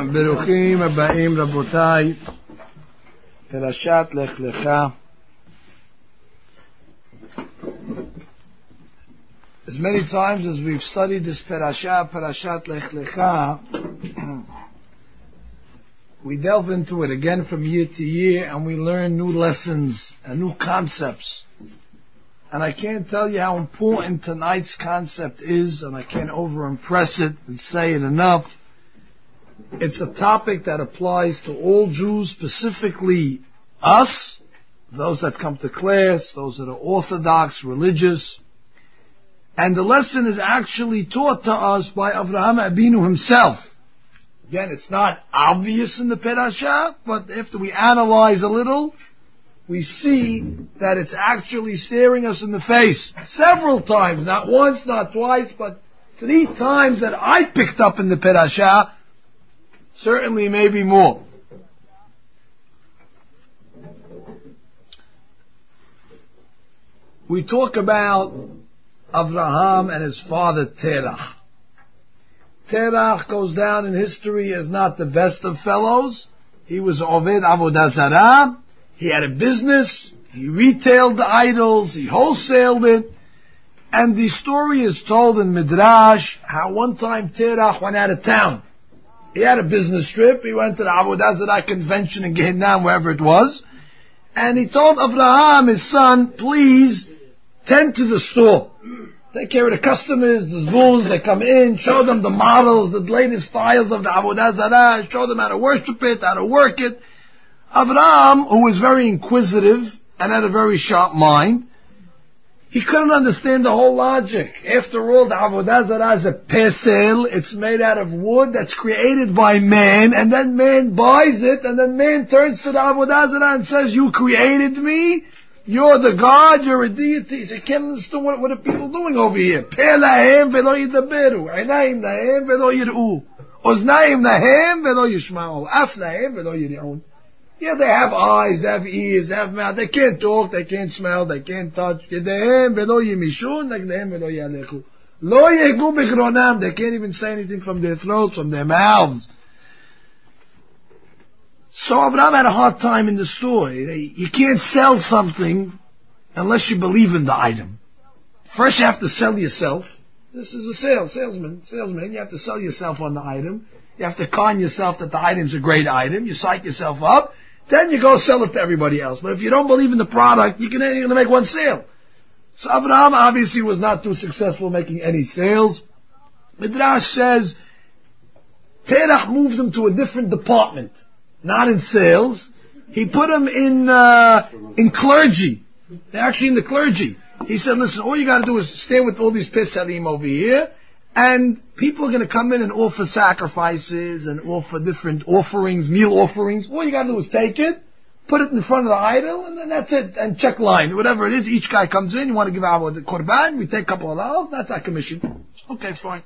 ברוכים הבאים רבותיי, פרשת לך לך. As many times as we've studied this Parashat Lech Lecha, we delve into it again from year to year and we learn new lessons and new concepts. And I can't tell you how important tonight's concept is, and I can't over-impress it and say it enough. It's a topic that applies to all Jews, specifically us, those that come to class, those that are Orthodox, religious. And the lesson is actually taught to us by Avraham Abinu himself. Again, it's not obvious in the Parashah, but after we analyze a little, we see that it's actually staring us in the face several times, not once, not twice, but 3 times that I picked up in the Parashah, certainly maybe more. We talk about Avraham and his father Terach. Terach goes down in history as not the best of fellows. He was Oved Avodah Zarah. He had a business. He retailed the idols. He wholesaled it. And the story is told in Midrash how one time Terach went out of town. He had a business trip. He went to the Avodah Zarah convention in Gehinnom, wherever it was. And he told Avraham, his son, please tend to the store. Take care of the customers, the zboons, they come in, show them the models, the latest styles of the Avodah Zarah, show them how to worship it, how to work it. Avraham, who was very inquisitive and had a very sharp mind, he couldn't understand the whole logic. After all, the Avodah Zarah is a pesel. It's made out of wood that's created by man, and then man buys it, and then man turns to the Avodah Zarah and says, you created me? You're the God, you're a deity. He said, I can't understand what are people doing over here. Peh lahem velo yidaberu. Einayim lahem velo yir'u. Oznaim lahem velo yishma'u. Af lahem velo yir'un. Yeah, they have eyes, they have ears, they have mouth. They can't talk, they can't smell, they can't touch. Yedehem velo yimishun, nagdehem velo yalechu. Lo yegu b'chronam. They can't even say anything from their throats, from their mouths. So Abraham had a hard time in the store. You can't sell something unless you believe in the item. First you have to sell yourself. This is a salesman. You have to sell yourself on the item. You have to con yourself that the item's a great item. You psych yourself up. Then you go sell it to everybody else. But if you don't believe in the product, you're going to make one sale. So Abraham obviously was not too successful making any sales. Midrash says, Terach moved him to a different department. Not in sales. He put him in clergy. They're actually in the clergy. He said, listen, all you got to do is stand with all these Pesalim over here, and people are going to come in and offer sacrifices and offer different offerings, meal offerings. All you got to do is take it, put it in front of the idol, and then that's it. And check line. Whatever it is, each guy comes in, you want to give out the korban, we take a couple of dollars, that's our commission. Okay, fine.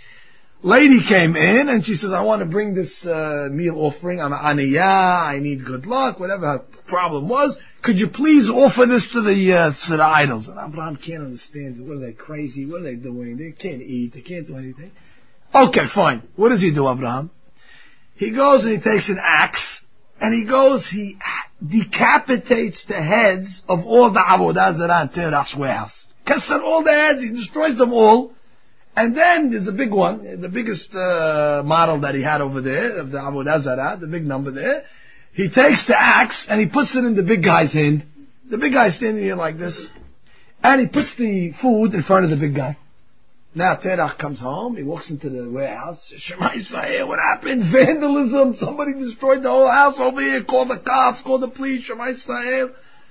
Lady came in and she says, I want to bring this meal offering. I'm an aniyah, I need good luck, whatever her problem was. Could you please offer this to the idols? And Abraham can't understand. What are they, crazy? What are they doing? They can't eat. They can't do anything. Okay, fine. What does he do, Abraham? He goes and he takes an axe and he decapitates the heads of all the Avodah Zarah in Terach's warehouse. Cuts out all the heads, he destroys them all. And then there's the big one, the biggest model that he had over there, of the Avodah Zarah, the big number there. He takes the axe and he puts it in the big guy's hand. The big guy's standing here like this. And he puts the food in front of the big guy. Now Terach comes home, he walks into the warehouse. Shema Yisrael, what happened? Vandalism, somebody destroyed the whole house over here, call the cops, call the police, Shema Yisrael.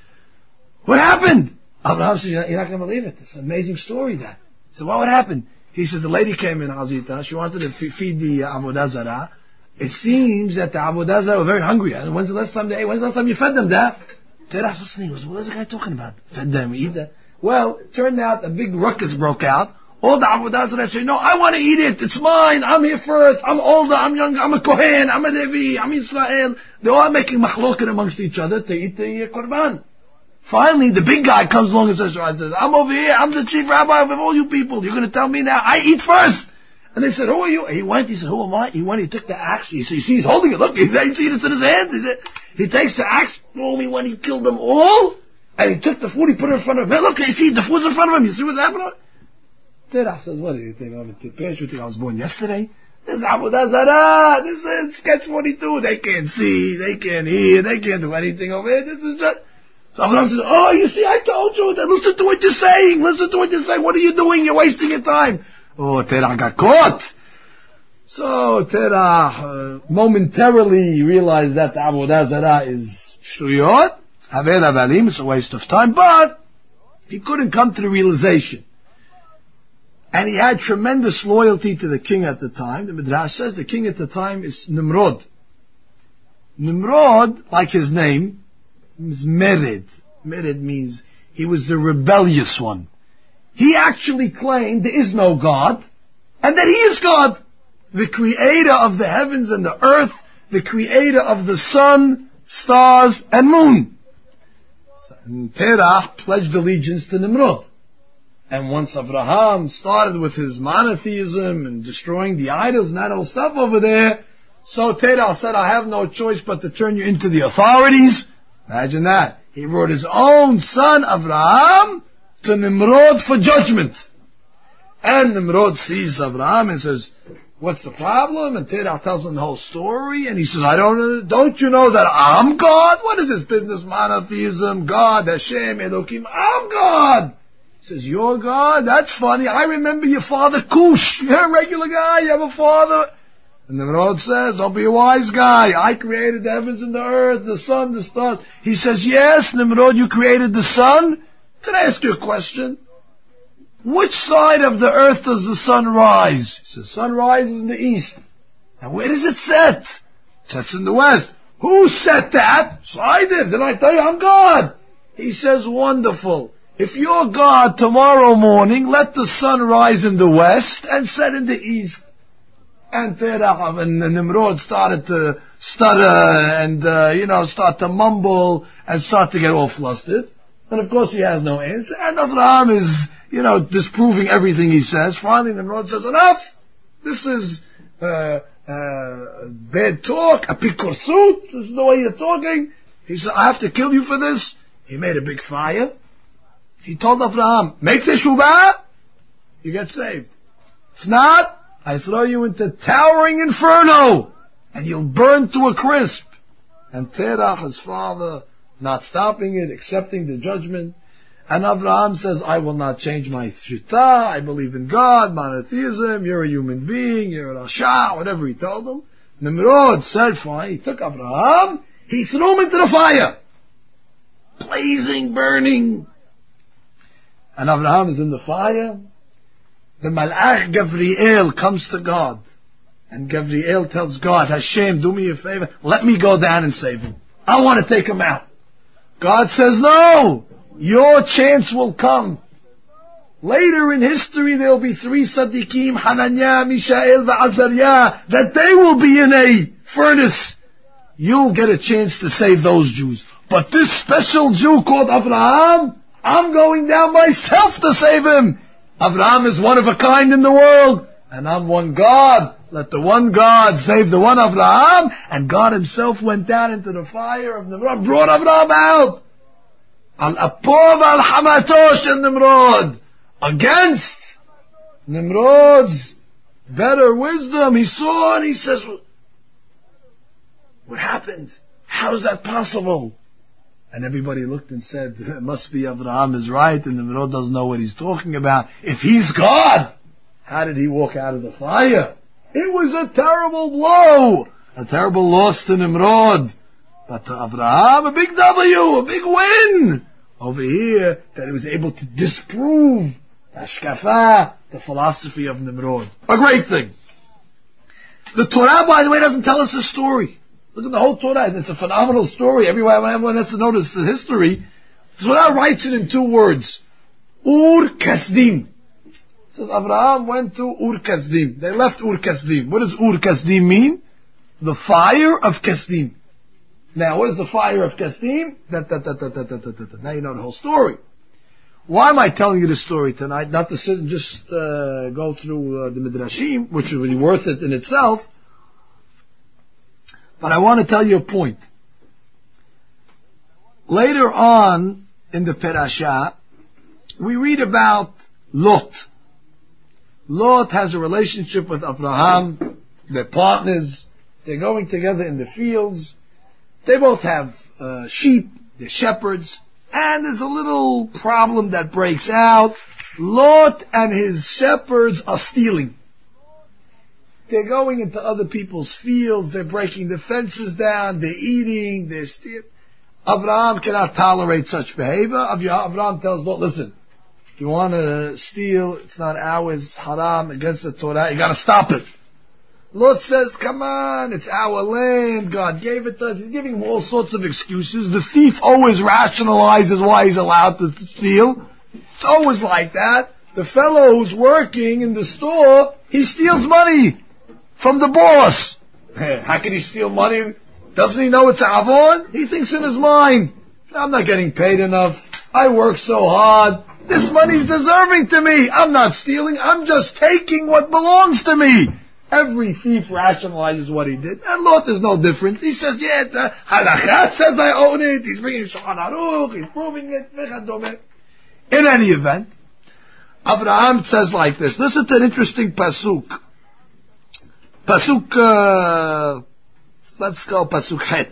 What happened? Abraham says, you're not going to believe it. It's an amazing story that. So what would happen? He says, the lady came in, Hazita, she wanted to feed the Avodah Zarah. It seems that the Avodah Zarah were very hungry. And when's the last time you fed them that? Terach's listening. He goes, what is the guy talking about? Fed them, eat that. Well, it turned out a big ruckus broke out. All the Avodah Zarah said, no, I want to eat it. It's mine. I'm here first. I'm older. I'm younger. I'm a Kohen. I'm a Levi. I'm Israel. They're all making machloket amongst each other to eat the Korban. Finally, the big guy comes along and says, I'm over here. I'm the chief rabbi of all you people. You're going to tell me now I eat first. And they said, who are you? He went, he said, who am I? He went, he took the axe. You see, he's holding it. Look, he's seen it in his hands. He takes the axe, boom, he went, he killed them all. And he took the food, he put it in front of him. Hey, look, you see, the food's in front of him. You see what's happening? Terach says, what do you think? I'm a tipesh. You think I was born yesterday? This is Avodah Zarah. This is sketch 42. They can't see, they can't hear, they can't do anything over here. This is just... So Abraham says, oh, you see, I told you. Listen to what you're saying. Listen to what you're saying. What are you doing? You're wasting your time. Oh, Terach got caught. So Terach momentarily realized that Avodah Zarah is shriyot, Haver Avalim, it's a waste of time, but he couldn't come to the realization. And he had tremendous loyalty to the king at the time. The Midrash says the king at the time is Nimrod. Nimrod, like his name, is Mered. Mered means he was the rebellious one. He actually claimed there is no God, and that he is God, the creator of the heavens and the earth, the creator of the sun, stars, and moon. And Terach pledged allegiance to Nimrod. And once Abraham started with his monotheism and destroying the idols and that whole stuff over there, so Terach said, I have no choice but to turn you into the authorities. Imagine that. He brought his own son, Abraham, to Nimrod for judgment. And Nimrod sees Abraham and says, what's the problem? And Terach tells him the whole story, and he says, don't you know that I'm God? What is this business, monotheism, God, Hashem, Elohim, I'm God. He says, you're God? That's funny. I remember your father Cush. You're a regular guy, you have a father. And Nimrod says, don't be a wise guy. I created the heavens and the earth, the sun, the stars. He says, yes, Nimrod, you created the sun. Can I ask you a question? Which side of the earth does the sun rise? He says, sun rises in the east. And where does it set? It sets in the west. Who set that? So I did. Did I tell you I'm God? He says, wonderful. If you're God, tomorrow morning, let the sun rise in the west and set in the east. And Terach and Nimrod started to stutter and, start to mumble and start to get all flustered. And of course he has no answer. And Abraham is, disproving everything he says. Finally Nimrod says, enough! This is bad talk, a pikursut. This is the way you're talking. He said, I have to kill you for this. He made a big fire. He told Abraham, make teshuvah, you get saved. If not, I throw you into towering inferno, and you'll burn to a crisp. And Terach, his father, not stopping it, accepting the judgment. And Abraham says, I will not change my shita, I believe in God, monotheism, you're a human being, you're a rasha, whatever he told him. Nimrod said, fine, he took Abraham, he threw him into the fire. Blazing, burning. And Abraham is in the fire. The Malach Gabriel comes to God. And Gabriel tells God, Hashem, do me a favor, let me go down and save him. I want to take him out. God says, no, your chance will come. Later in history there will be 3 Tzaddikim, Hananiah, Mishael, and Azariah, that they will be in a furnace. You'll get a chance to save those Jews. But this special Jew called Abraham, I'm going down myself to save him. Abraham is one of a kind in the world, and I'm one God. Let the one God save the one Abraham. And God himself went down into the fire of Nimrod, brought Abraham out. Al-Apov al-Hamatosh and Nimrod. Against Nimrod's better wisdom. He saw and he says, what happened? How is that possible? And everybody looked and said, it must be Abraham is right and Nimrod doesn't know what he's talking about. If he's God, how did he walk out of the fire? It was a terrible blow, a terrible loss to Nimrod. But to Abraham, a big W, a big win. Over here, that he was able to disprove Hashkafa, the philosophy of Nimrod. A great thing. The Torah, by the way, doesn't tell us the story. Look at the whole Torah. It's a phenomenal story. Everyone has to notice the history. The Torah writes it in 2 words. Ur Kasdim. It says Abraham went to Ur Kasdim. They left Ur Kasdim. What does Ur Kasdim mean? The fire of Kasdim. Now, what is the fire of Kasdim? Now you know the whole story. Why am I telling you this story tonight? Not to sit and just go through the Midrashim, which is really worth it in itself, but I want to tell you a point. Later on in the Parasha, we read about Lot. Lot has a relationship with Abraham. They're partners. They're going together in the fields. They both have sheep. They're shepherds. And there's a little problem that breaks out. Lot and his shepherds are stealing. They're going into other people's fields. They're breaking the fences down. They're eating. They're stealing. Abraham cannot tolerate such behavior. Abraham tells Lot, listen, if you want to steal, it's not ours, haram, against the Torah, you got to stop it. Lot says, come on, it's our land, God gave it to us. He's giving him all sorts of excuses. The thief always rationalizes why he's allowed to steal. It's always like that. The fellow who's working in the store, he steals money from the boss. How can he steal money? Doesn't he know it's avon? He thinks in his mind, I'm not getting paid enough. I work so hard. This money's deserving to me. I'm not stealing. I'm just taking what belongs to me. Every thief rationalizes what he did. And Lot is no different. He says, yeah, the halakha says I own it. He's bringing Shulchan Aruch. He's proving it. In any event, Abraham says like this. Listen to an interesting pasuk. Let's go pasuk het.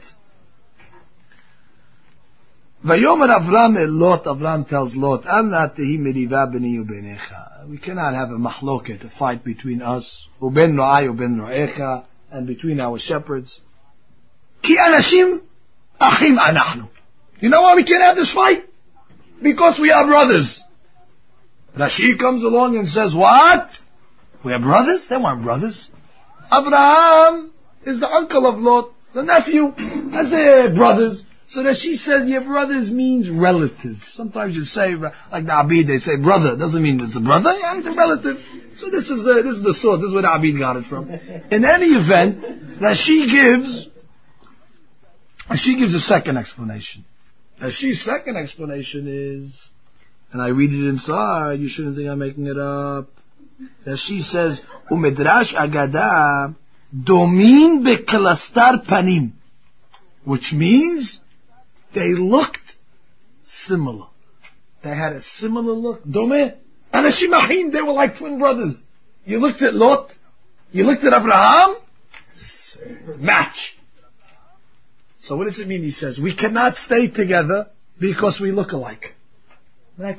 Vayomer Avram el Lot, Avram tells Lot, Anna tehi meriva b'ni u'beinecha. We cannot have a mahloket, a fight between us, u'ben ra'ai u'ben ra'echa, and between our shepherds. Ki anashim achim anachnu. You know why we can't have this fight? Because we are brothers. Rashi comes along and says, what? We are brothers? They weren't brothers. Abraham is the uncle of Lot, the nephew. I say brothers. So that she says, yeah, brothers means relatives. Sometimes you say, like the Abid, they say brother. Doesn't mean it's a brother. Yeah, it's a relative. So this is the source. This is where the Abid got it from. In any event, that she gives a second explanation. Rashi's second explanation is, and I read it inside, you shouldn't think I'm making it up. That she says, Umedrash agada domin bekelastar panim. Which means they looked similar. They had a similar look. Domeh. Anashim achim, they were like twin brothers. You looked at Lot, you looked at Abraham, match. So what does it mean? He says, we cannot stay together because we look alike. And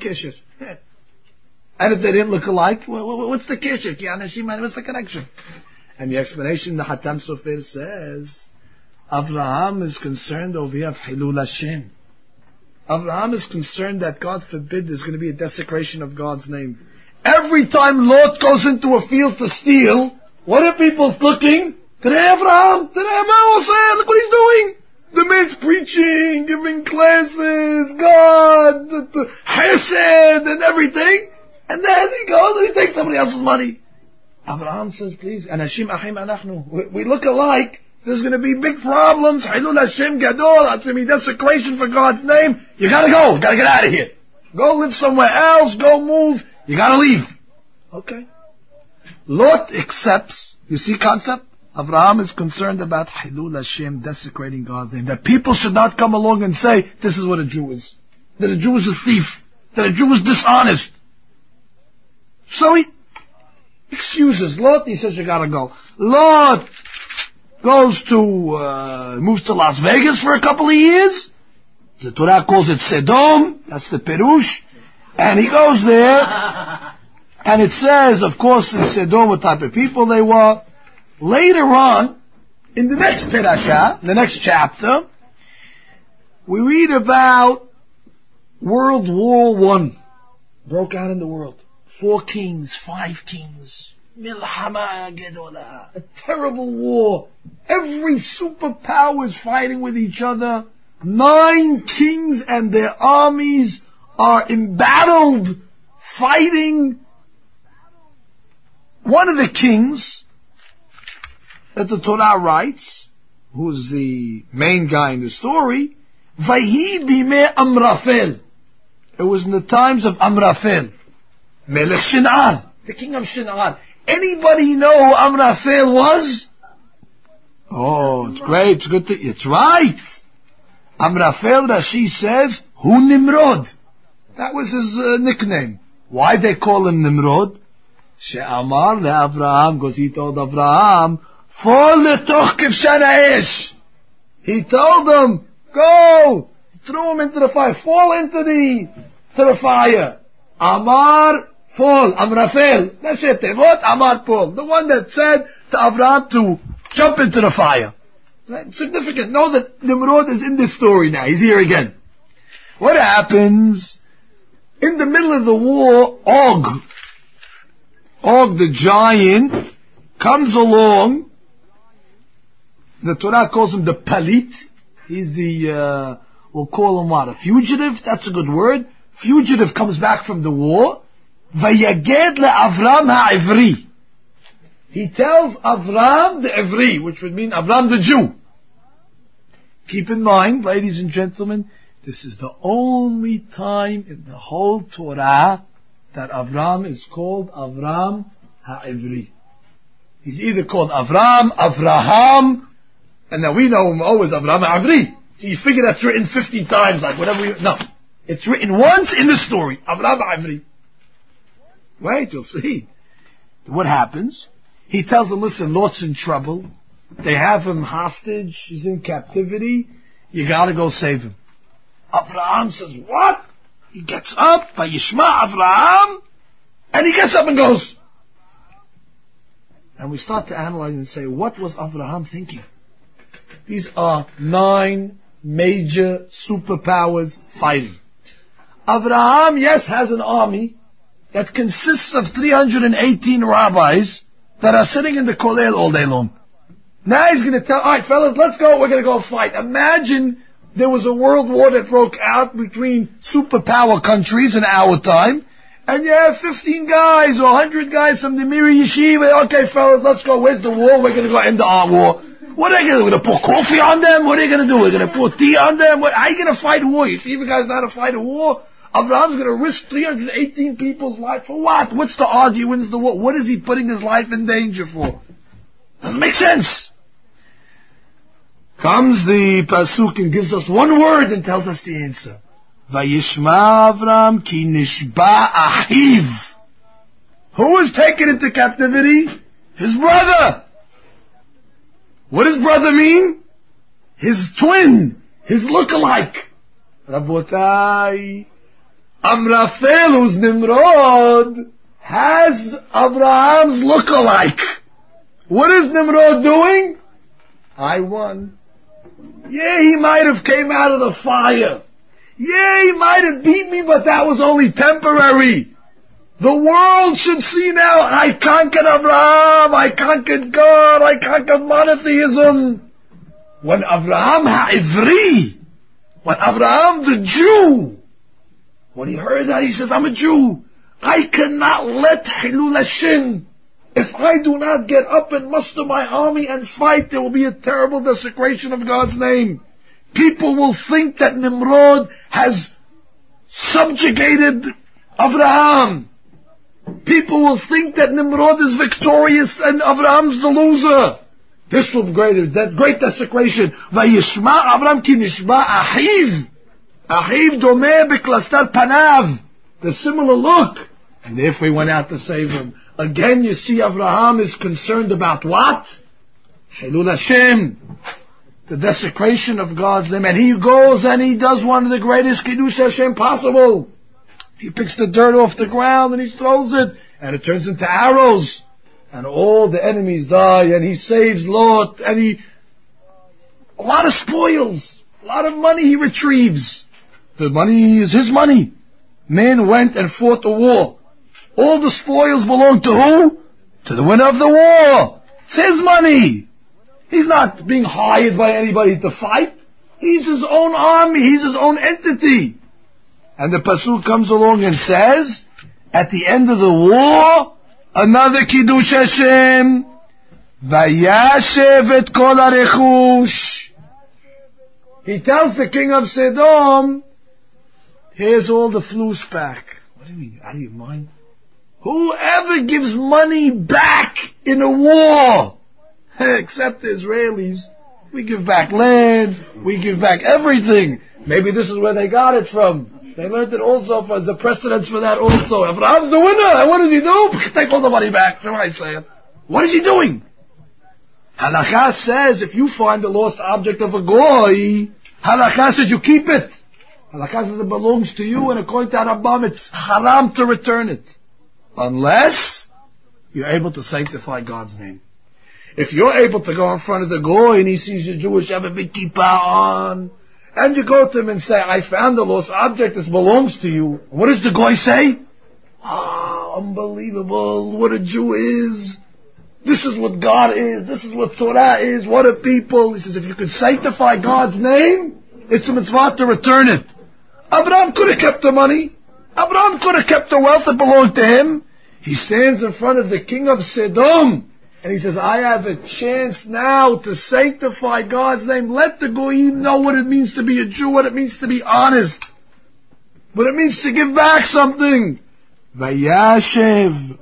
if they didn't look alike, what's the kishir? What's the connection? And the explanation, the Hatam Sofer says, Abraham is concerned over here of Hilul Hashem. Abraham is concerned that, God forbid, there's going to be a desecration of God's name. Every time Lot goes into a field to steal, what are people looking? Today Abraham, look what he's doing. The man's preaching, giving classes, God, Chesed and everything. And then he goes and he takes somebody else's money. Abraham says, please, Anashim achim anachnu. We look alike. There's going to be big problems. Hilul Hashem Gadol. It's going to be desecration for God's name. You got to go. Got to get out of here. Go live somewhere else. Go move. You got to leave. Okay. Lot accepts. You see concept? Abraham is concerned about Hilul Hashem, desecrating God's name. That people should not come along and say, this is what a Jew is. That a Jew is a thief. That a Jew is dishonest. So he excuses Lot. He says, you got to go. Lot moves to Las Vegas for a couple of years. The Torah calls it Sedom. That's the Perush. And he goes there. And it says, of course, in Sedom what type of people they were. Later on, in the next Parasha, the next chapter, we read about World War I. Broke out in the world. 4 kings, 5 kings. Milhama Gedola. A terrible war. Every superpower is fighting with each other. 9 kings and their armies are embattled, fighting. One of the kings that the Torah writes, who's the main guy in the story, Vayhi bime Amrafel. It was in the times of Amraphel, Melech Shin'ar, the king of Shin'ar. Anybody know who Amraphel was? Oh, it's great. It's good. It's right. Amraphel, Rashi says, Hu Nimrod. That was his nickname. Why they call him Nimrod? She'amar le'Avraham, because he told Avraham, fall letoch kivshan ha'esh. He told him, go, throw him into the fire, fall into the fire. Amar, fall, Amraphel. That's it. What? Amar, fall. The one that said to Avraham to jump into the fire. Right? Significant. Know that Nimrod is in this story now. He's here again. What happens? In the middle of the war, Og the giant comes along. The Torah calls him the Palit. He's the, we'll call him what? A fugitive? That's a good word. Fugitive comes back from the war. Vayaged le'Avram ha'ivri. He tells Avram the Ivri, which would mean Avram the Jew. Keep in mind, ladies and gentlemen, this is the only time in the whole Torah that Avram is called Avram ha'Ivri. He's either called Avram, Avraham, and now we know him always Avram ha'Ivri. So you figure that's written 50 times, like whatever you... No. It's written once in the story. Avram ha'Ivri. Wait, you'll see. What happens? He tells them, listen, Lot's in trouble. They have him hostage. He's in captivity. You gotta go save him. Avraham says, what? He gets up, Vayishma Avraham, and he gets up and goes. And we start to analyze and say, what was Avraham thinking? These are 9 major superpowers fighting. Avraham, yes, has an army that consists of 318 rabbis that are sitting in the kollel all day long. Now he's going to tell, alright fellas, let's go, we're going to go fight. Imagine there was a world war that broke out between superpower countries in our time, and you have 15 guys or 100 guys from the Miri Yeshiva. Okay fellas, let's go, where's the war? We're going to go end our war. What are they going to do? We're going to pour coffee on them? What are they going to do? We're going to pour tea on them? How are you going to fight a war? You see the guys know how to fight a war? Abraham's going to risk 318 people's life for what? What's the odds he wins the war? What is he putting his life in danger for? Doesn't make sense. Comes the Pasuk and gives us one word and tells us the answer. Vayishma Avram ki nishba achiv. Who was taken into captivity? His brother. What does brother mean? His twin. His look-alike. Rabotai. Amraphel, who's Nimrod, has Abraham's look-alike. What is Nimrod doing? I won. Yeah, he might have came out of the fire. Yeah, he might have beat me, but that was only temporary. The world should see now, I conquered Abraham, I conquered God, I conquered monotheism. When Abraham ha'ivri, when Abraham the Jew, when he heard that, he says, I'm a Jew. I cannot let Hilul Hashem. If I do not get up and muster my army and fight, there will be a terrible desecration of God's name. People will think that Nimrod has subjugated Abraham. People will think that Nimrod is victorious and Abraham's the loser. This will be great desecration. Vayishma Abraham ki nishba achiv. Achiv domeh b'klastar panav. The similar look. And therefore he went out to save him. Again, you see, Abraham is concerned about what? Hilul Hashem. The desecration of God's name. And he goes and he does one of the greatest Kiddush Hashem possible. He picks the dirt off the ground and he throws it. And it turns into arrows. And all the enemies die. And he saves Lot. And a lot of spoils. A lot of money he retrieves. The money is his money. Men went and fought the war. All the spoils belong to who? To the winner of the war. It's his money. He's not being hired by anybody to fight. He's his own army. He's his own entity. And the Pasuk comes along and says, at the end of the war, another Kiddush Hashem, Vayashev et kol harechush. He tells the king of Sodom, Here's all the flus back. What do you mean, out of your mind? Whoever gives money back in a war, except the Israelis, we give back land, we give back everything. Maybe this is where they got it from. They learned it also as a precedence for that also. Abraham's the winner, and what does he do? Take all the money back. That's what I say. What is he doing? Halakha says if you find the lost object of a goy, Halakha says you keep it. Halakha says it belongs to you, and according to Rambam, it's haram to return it. Unless you're able to sanctify God's name. If you're able to go in front of the goy and he sees you Jewish, have a big kippah on, and you go to him and say, I found the lost object, this belongs to you. What does the goy say? Ah, unbelievable, what a Jew is. This is what God is, this is what Torah is, what a people. He says, if you can sanctify God's name, it's a mitzvah to return it. Abraham could have kept the money. Abraham could have kept the wealth that belonged to him. He stands in front of the king of Sodom, and he says, I have a chance now to sanctify God's name. Let the goyim know what it means to be a Jew, what it means to be honest, what it means to give back something. Vayashev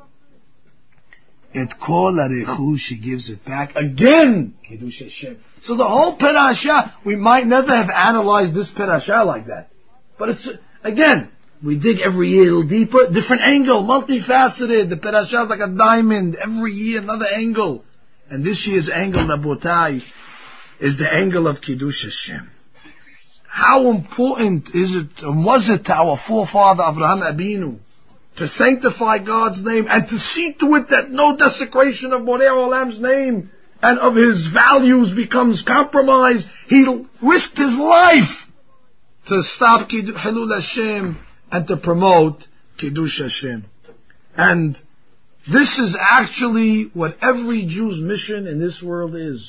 et kol harechush, he gives it back again. Kiddush Hashem. So the whole parasha, we might never have analyzed this parasha like that, but it's again. We dig every year a little deeper, different angle, multifaceted. The parasha is like a diamond. Every year another angle. And this year's angle, Rabotai, is the angle of Kiddush Hashem. How important is it, and was it to our forefather Avraham Abinu to sanctify God's name and to see to it that no desecration of Borei Olam's name and of his values becomes compromised. He risked his life to stop Hilul Hashem and to promote Kiddush Hashem. And this is actually what every Jew's mission in this world is.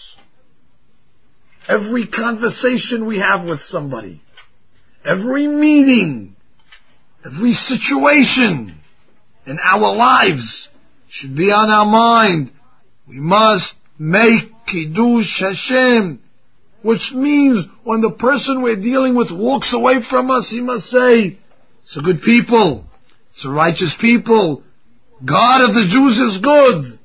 Every conversation we have with somebody, every meeting, every situation in our lives should be on our mind. We must make Kiddush Hashem, which means when the person we're dealing with walks away from us, he must say, it's a good people. It's a righteous people. God of the Jews is good.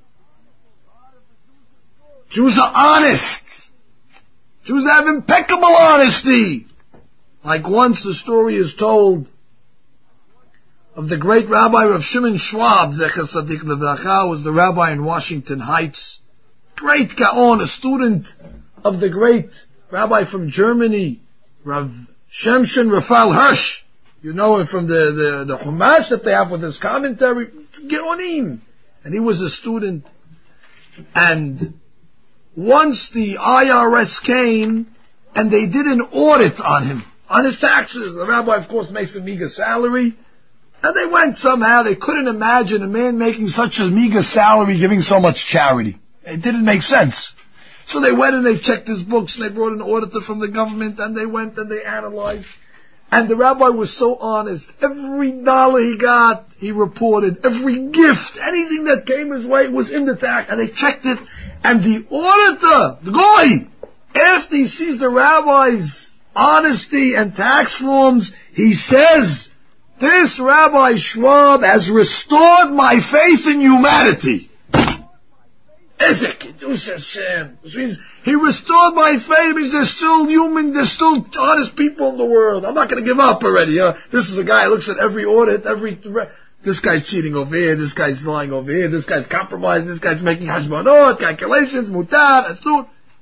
Jews are honest. Jews have impeccable honesty. Like once the story is told of the great Rabbi Rav Shimon Schwab, Zecher Tzadik Levracha, was the rabbi in Washington Heights. Great Gaon, a student of the great rabbi from Germany, Rav Shemshon Raphael Hirsch. You know him from the Chumash that they have with his commentary, Geonim. And he was a student. And once the IRS came and they did an audit on him, on his taxes. The rabbi, of course, makes a meager salary. And they went somehow, they couldn't imagine a man making such a meager salary giving so much charity. It didn't make sense. So they went and they checked his books, and they brought an auditor from the government, and they went and they analyzed. And the rabbi was so honest. Every dollar he got, he reported. Every gift, anything that came his way was in the tax. And they checked it. And the auditor, the goy, after he sees the rabbi's honesty and tax forms, he says, this Rabbi Schwab has restored my faith in humanity. Ezek, Kiddush Hashem. Which means he restored my faith. Means there's still human, there's still honest people in the world. I'm not going to give up already. This is a guy who looks at every audit, this guy's cheating over here, this guy's lying over here, this guy's compromising, this guy's making hashmonot, calculations, mutar, asur.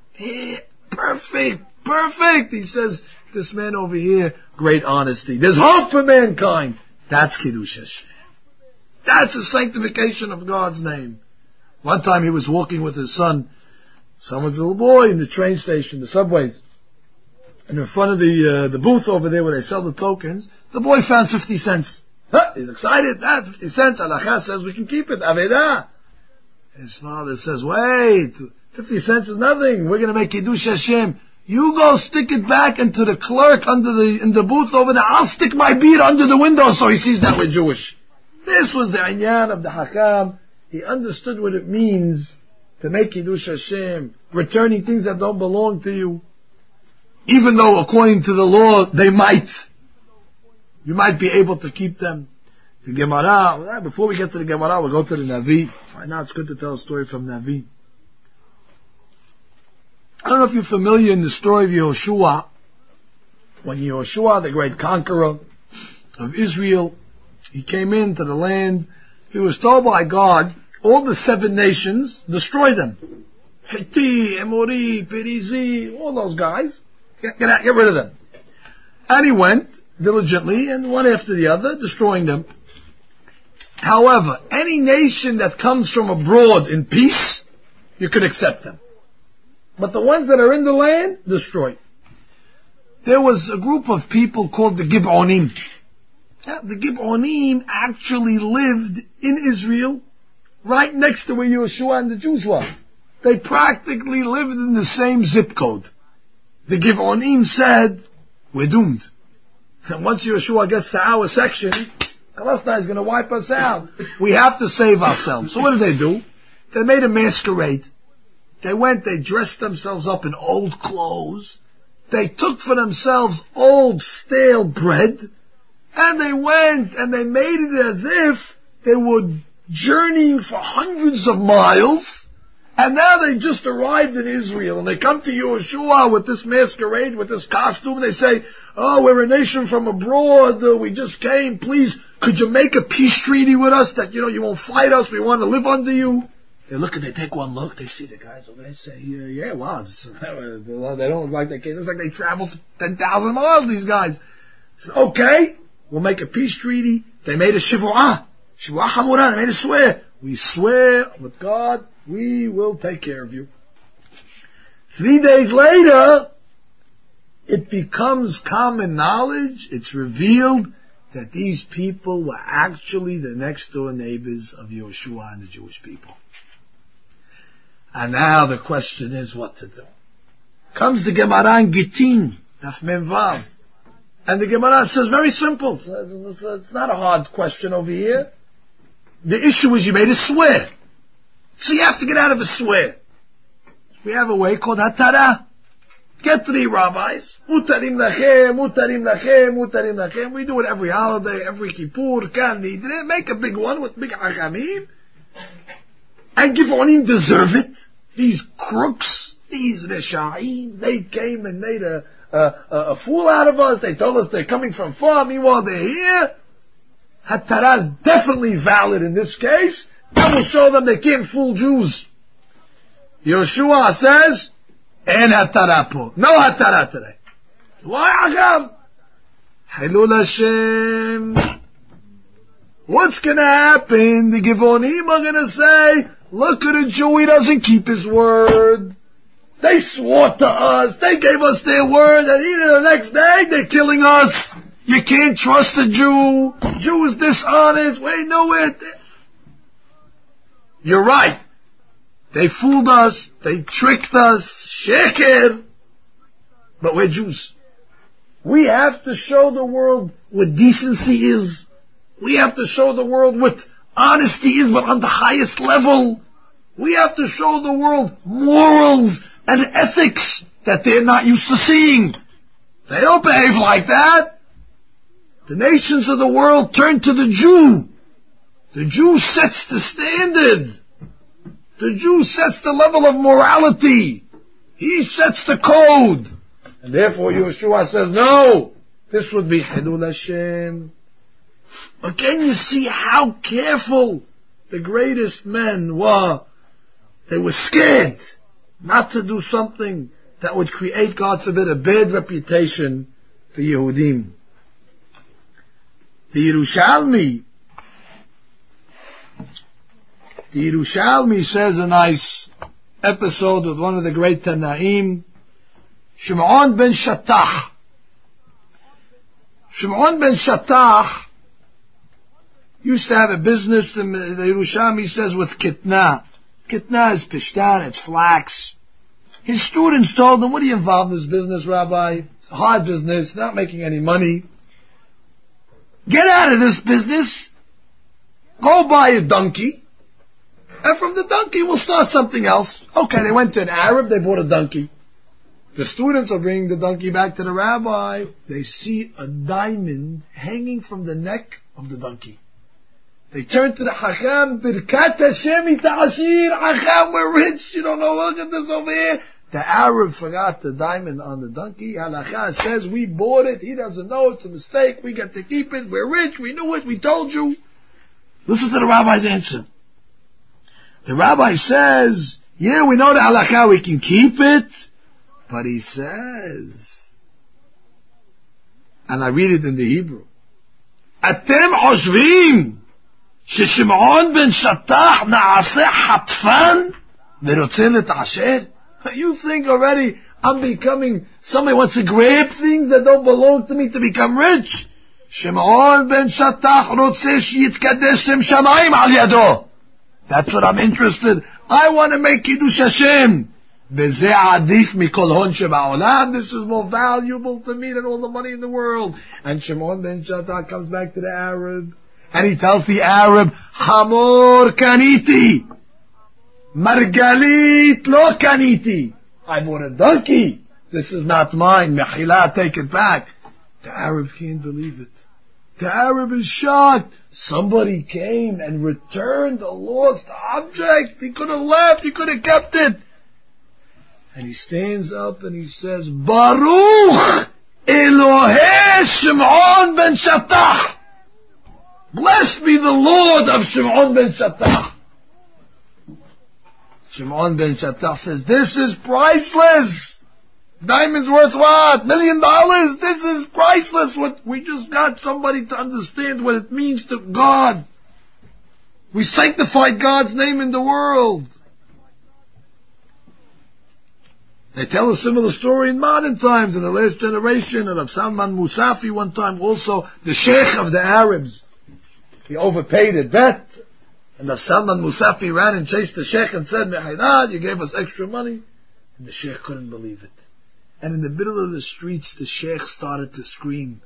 Perfect. He says, this man over here, great honesty. There's hope for mankind. That's Kiddush Hashem. That's the sanctification of God's name. One time he was walking with his son. Son was a little boy in the train station, the subways. And in front of the booth over there where they sell the tokens, the boy found 50 cents. He's excited. 50 cents. Halakha says we can keep it. Avedah. His father says, wait, 50 cents is nothing. We're going to make Kiddush Hashem. You go stick it back into the clerk in the booth over there. I'll stick my beard under the window so he sees that we're Jewish. This was the inyan of the Hakam. He understood what it means to make Kiddush Hashem, returning things that don't belong to you. Even though according to the law they might. You might be able to keep them. The Gemara, before we get to the Gemara, we'll go to the Navi. Right now it's good to tell a story from Navi. I don't know if you're familiar in the story of Yehoshua. When Yehoshua, the great conqueror of Israel, he came into the land, he was told by God, all the 7 nations, destroy them. Hitti, Emori, Perizi, all those guys, get rid of them. And he went diligently, and one after the other, destroying them. However, any nation that comes from abroad in peace, you can accept them. But the ones that are in the land, destroy. There was a group of people called the Gib'onim. The Gib'onim actually lived in Israel, right next to where Yehoshua and the Jews were. They practically lived in the same zip code. The Gib'onim said, we're doomed. And once Yehoshua gets to our section, Palestine is going to wipe us out. We have to save ourselves. So what did? They made a masquerade. They went, they dressed themselves up in old clothes. They took for themselves old stale bread. And they went and they made it as if they were journeying for hundreds of miles. And now they just arrived in Israel. And they come to Yehoshua with this masquerade, with this costume. They say, oh, we're a nation from abroad. We just came. Please, could you make a peace treaty with us that, you won't fight us. We want to live under you. They look and they take one look. They see the guys over there. They say, yeah, wow. They don't look like they came. It looks like they traveled 10,000 miles, these guys. So, okay, we'll make a peace treaty. They made a shivu'ah. Shivu'ah hamurah. They made a swear. We swear with God, we will take care of you. 3 days later, it becomes common knowledge. It's revealed that these people were actually the next door neighbors of Yehoshua and the Jewish people. And now the question is what to do. Comes the Gemara in Gittin, Daf Mem Vav. And the Gemara says very simple. It's not a hard question over here. The issue is you made a swear. So you have to get out of a swear. We have a way called Hatara. Get 3 rabbis. Mutarim lachem, mutarim lachem, mutarim lachem. We do it every holiday, every Kippur, Kan Nidre. Make a big one with big achamim. And Giv'onim deserve it. These crooks, these Reshaim, they came and made a fool out of us. They told us they're coming from far. Meanwhile, they're here. Hatara is definitely valid in this case. I will show them they can't fool Jews. Yehoshua says, En Hatara po. No Hatara today. Why, Acham? Hilul Hashem. What's going to happen? The Givonim are going to say, look at a Jew, he doesn't keep his word. They swore to us, they gave us their word, and even the next day they're killing us. You can't trust a Jew. Jew is dishonest. We know it. You're right. They fooled us. They tricked us. Sheker. But we're Jews. We have to show the world what decency is. We have to show the world what honesty is, but on the highest level. We have to show the world morals and ethics that they're not used to seeing. They don't behave like that. The nations of the world turn to the Jew. The Jew sets the standard. The Jew sets the level of morality. He sets the code. And therefore Yehoshua says, no, this would be Hilul Hashem. But can you see how careful the greatest men were? They were scared not to do something that would create, God forbid, a bad reputation for Yehudim. The Yerushalmi says a nice episode with one of the great Tanaim, Shimon ben Shattach. Shimon ben Shattach used to have a business, the Yerushalmi says, with Kitna. Kitna is Pishtan, it's flax. His students told him, what are you involved in this business, Rabbi? It's a hard business, not making any money. Get out of this business. Go buy a donkey. And from the donkey, we'll start something else. Okay, they went to an Arab, they bought a donkey. The students are bringing the donkey back to the rabbi. They see a diamond hanging from the neck of the donkey. They turn to the Hacham, Birkat Hashem ita'ashir, Hacham, we're rich, you don't know, look at this over here. The Arab forgot the diamond on the donkey. Halakha says, we bought it, he doesn't know, it's a mistake, we get to keep it, we're rich, we knew it, we told you. Listen to the rabbi's answer. The rabbi says, yeah, we know the halakha, we can keep it, but he says, and I read it in the Hebrew, Atem Hoshvim, ששמעון בן שטח נעשה חטפן ורוצה להתעשר? You think already I'm becoming, somebody wants to grab things that don't belong to me to become rich? שמעון בן שטח רוצה שיתקדש שם שמיים על ידו. That's what I'm interested. I want to make Kiddush Hashem. וזה עדיף מכל הון שבעולם. This is more valuable to me than all the money in the world. And Shimon ben Shattach comes back to the Arab. And he tells the Arab, Hamor kaniti, Margalit lo kaniti. I bought a donkey. This is not mine. Mechila, take it back. The Arab can't believe it. The Arab is shocked. Somebody came and returned a lost object. He could have left. He could have kept it. And he stands up and he says, Baruch Elohei Shimon ben Shattach. Blessed be the Lord of Shimon ben Shattach. Shimon ben Shattach says, this is priceless. Diamond's worth what? $1 million? This is priceless. What we just got somebody to understand what it means to God. We sanctified God's name in the world. They tell a similar story in modern times, in the last generation, and of Salman Musafi one time also, the Sheikh of the Arabs. He overpaid a debt, and the Salman Musafi ran and chased the Sheikh and said, Mehaydad, you gave us extra money. And the Sheikh couldn't believe it. And in the middle of the streets, the Sheikh started to scream,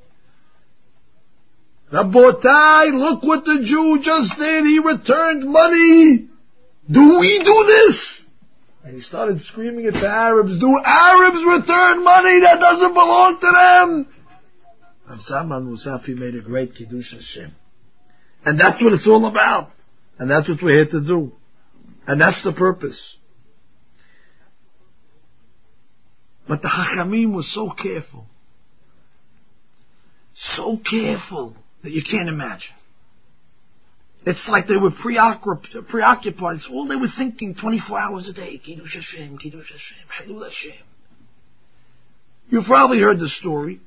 Rabotai, look what the Jew just did. He returned money. Do we do this? And he started screaming at the Arabs, do Arabs return money that doesn't belong to them? And Salman Musafi made a great Kiddush Hashem. And that's what it's all about. And that's what we're here to do. And that's the purpose. But the Hachamim was so careful. So careful that you can't imagine. It's like they were preoccupied. It's all they were thinking 24 hours a day. Kiddush Hashem, Kiddush Hashem, Hilul Hashem. You've probably heard the story.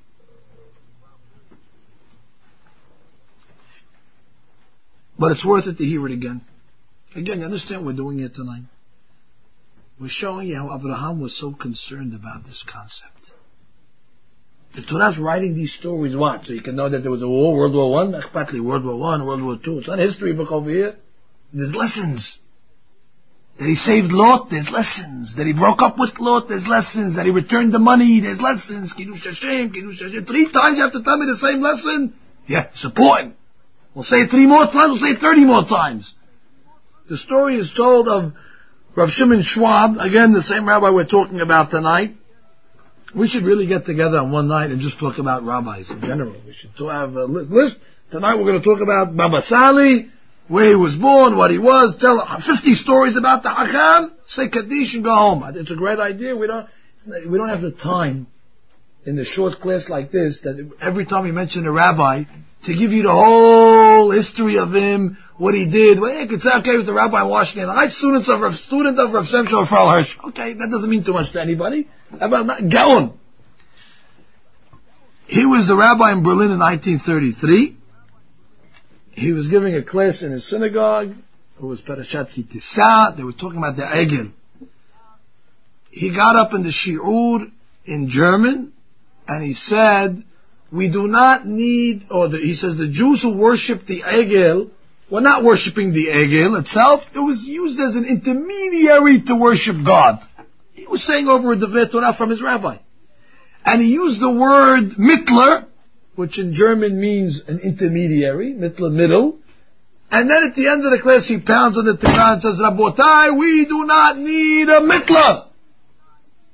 But it's worth it to hear it again. Again, you understand what we're doing here tonight? We're showing you how Abraham was so concerned about this concept. The Torah's writing these stories, what? So you can know that there was a war, World War I, World War I, World War II. It's not a history book over here. There's lessons. That he saved Lot, there's lessons. That he broke up with Lot, there's lessons. That he returned the money, there's lessons. Kiddush Hashem, Kiddush Hashem. 3 times you have to tell me the same lesson? Yeah, it's important. We'll say it 3 more times, we'll say it 30 more times. The story is told of Rav Shimon Schwab, again the same rabbi we're talking about tonight. We should really get together on one night and just talk about rabbis in general. We should have a list. Tonight we're going to talk about Baba Sali, where he was born, what he was, tell 50 stories about the Hacham, say Kaddish and go home. It's a great idea. We don't have the time in the short class like this that every time we mention a rabbi to give you the whole history of him, what he did. Well, you could say, okay, he was a rabbi in Washington. I'm student of Rav Simcha Frau Hirsch. Okay, that doesn't mean too much to anybody. How about Gaon? He was the rabbi in Berlin in 1933. He was giving a class in his synagogue. It was Parashat Ki Tisa. They were talking about the Egel. He got up in the Shi'ur in German, and he said, we do not need, he says the Jews who worship the Egel were not worshiping the Egel itself. It was used as an intermediary to worship God. He was saying over a Devei Torah from his rabbi. And he used the word Mittler, which in German means an intermediary, Mittler, middle. And then at the end of the class he pounds on the Torah and says, Rabotai, we do not need a Mittler.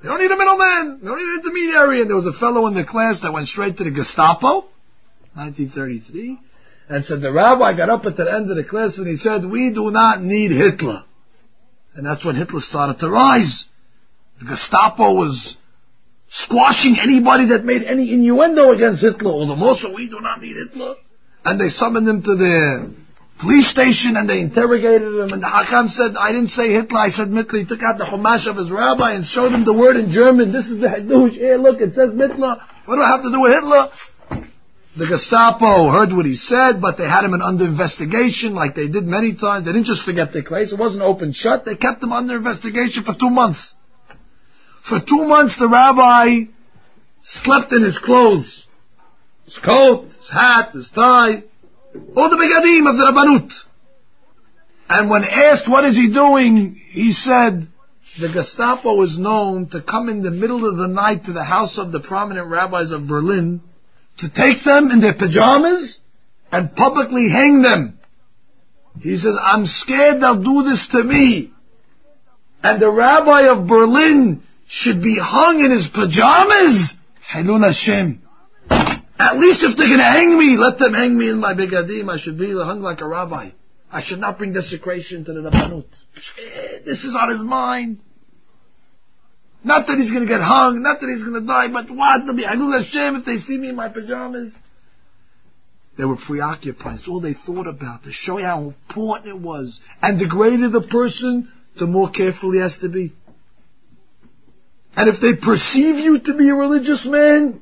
They don't need a middleman. They don't need an intermediary. And there was a fellow in the class that went straight to the Gestapo, 1933, and said the rabbi got up at the end of the class and he said, "We do not need Hitler." And that's when Hitler started to rise. The Gestapo was squashing anybody that made any innuendo against Hitler. All the more so, we do not need Hitler. And they summoned him to the police station and they interrogated him. And the Hakam said, "I didn't say Hitler, I said Mittler." He took out the Chumash of his rabbi and showed him the word in German. This is the Hadush. Here, look, it says Mittler. What do I have to do with Hitler? The Gestapo heard what he said, but they had him under investigation like they did many times. They didn't just forget their case. It wasn't open shut. They kept him under investigation for 2 months. For 2 months, the rabbi slept in his clothes. His coat, his hat, his tie, all the begadim of the Rabbanut. And when asked what is he doing, he said, the Gestapo is known to come in the middle of the night to the house of the prominent rabbis of Berlin to take them in their pajamas and publicly hang them. He says, I'm scared they'll do this to me. And the rabbi of Berlin should be hung in his pajamas? Hilul Hashem. At least if they're going to hang me, let them hang me in my begadim. I should be hung like a rabbi. I should not bring desecration to the Rabbanut. This is on his mind. Not that he's going to get hung, not that he's going to die, but what? To be Hilul Hashem if they see me in my pajamas. They were preoccupied. It's all they thought about, to show you how important it was. And the greater the person, the more careful he has to be. And if they perceive you to be a religious man,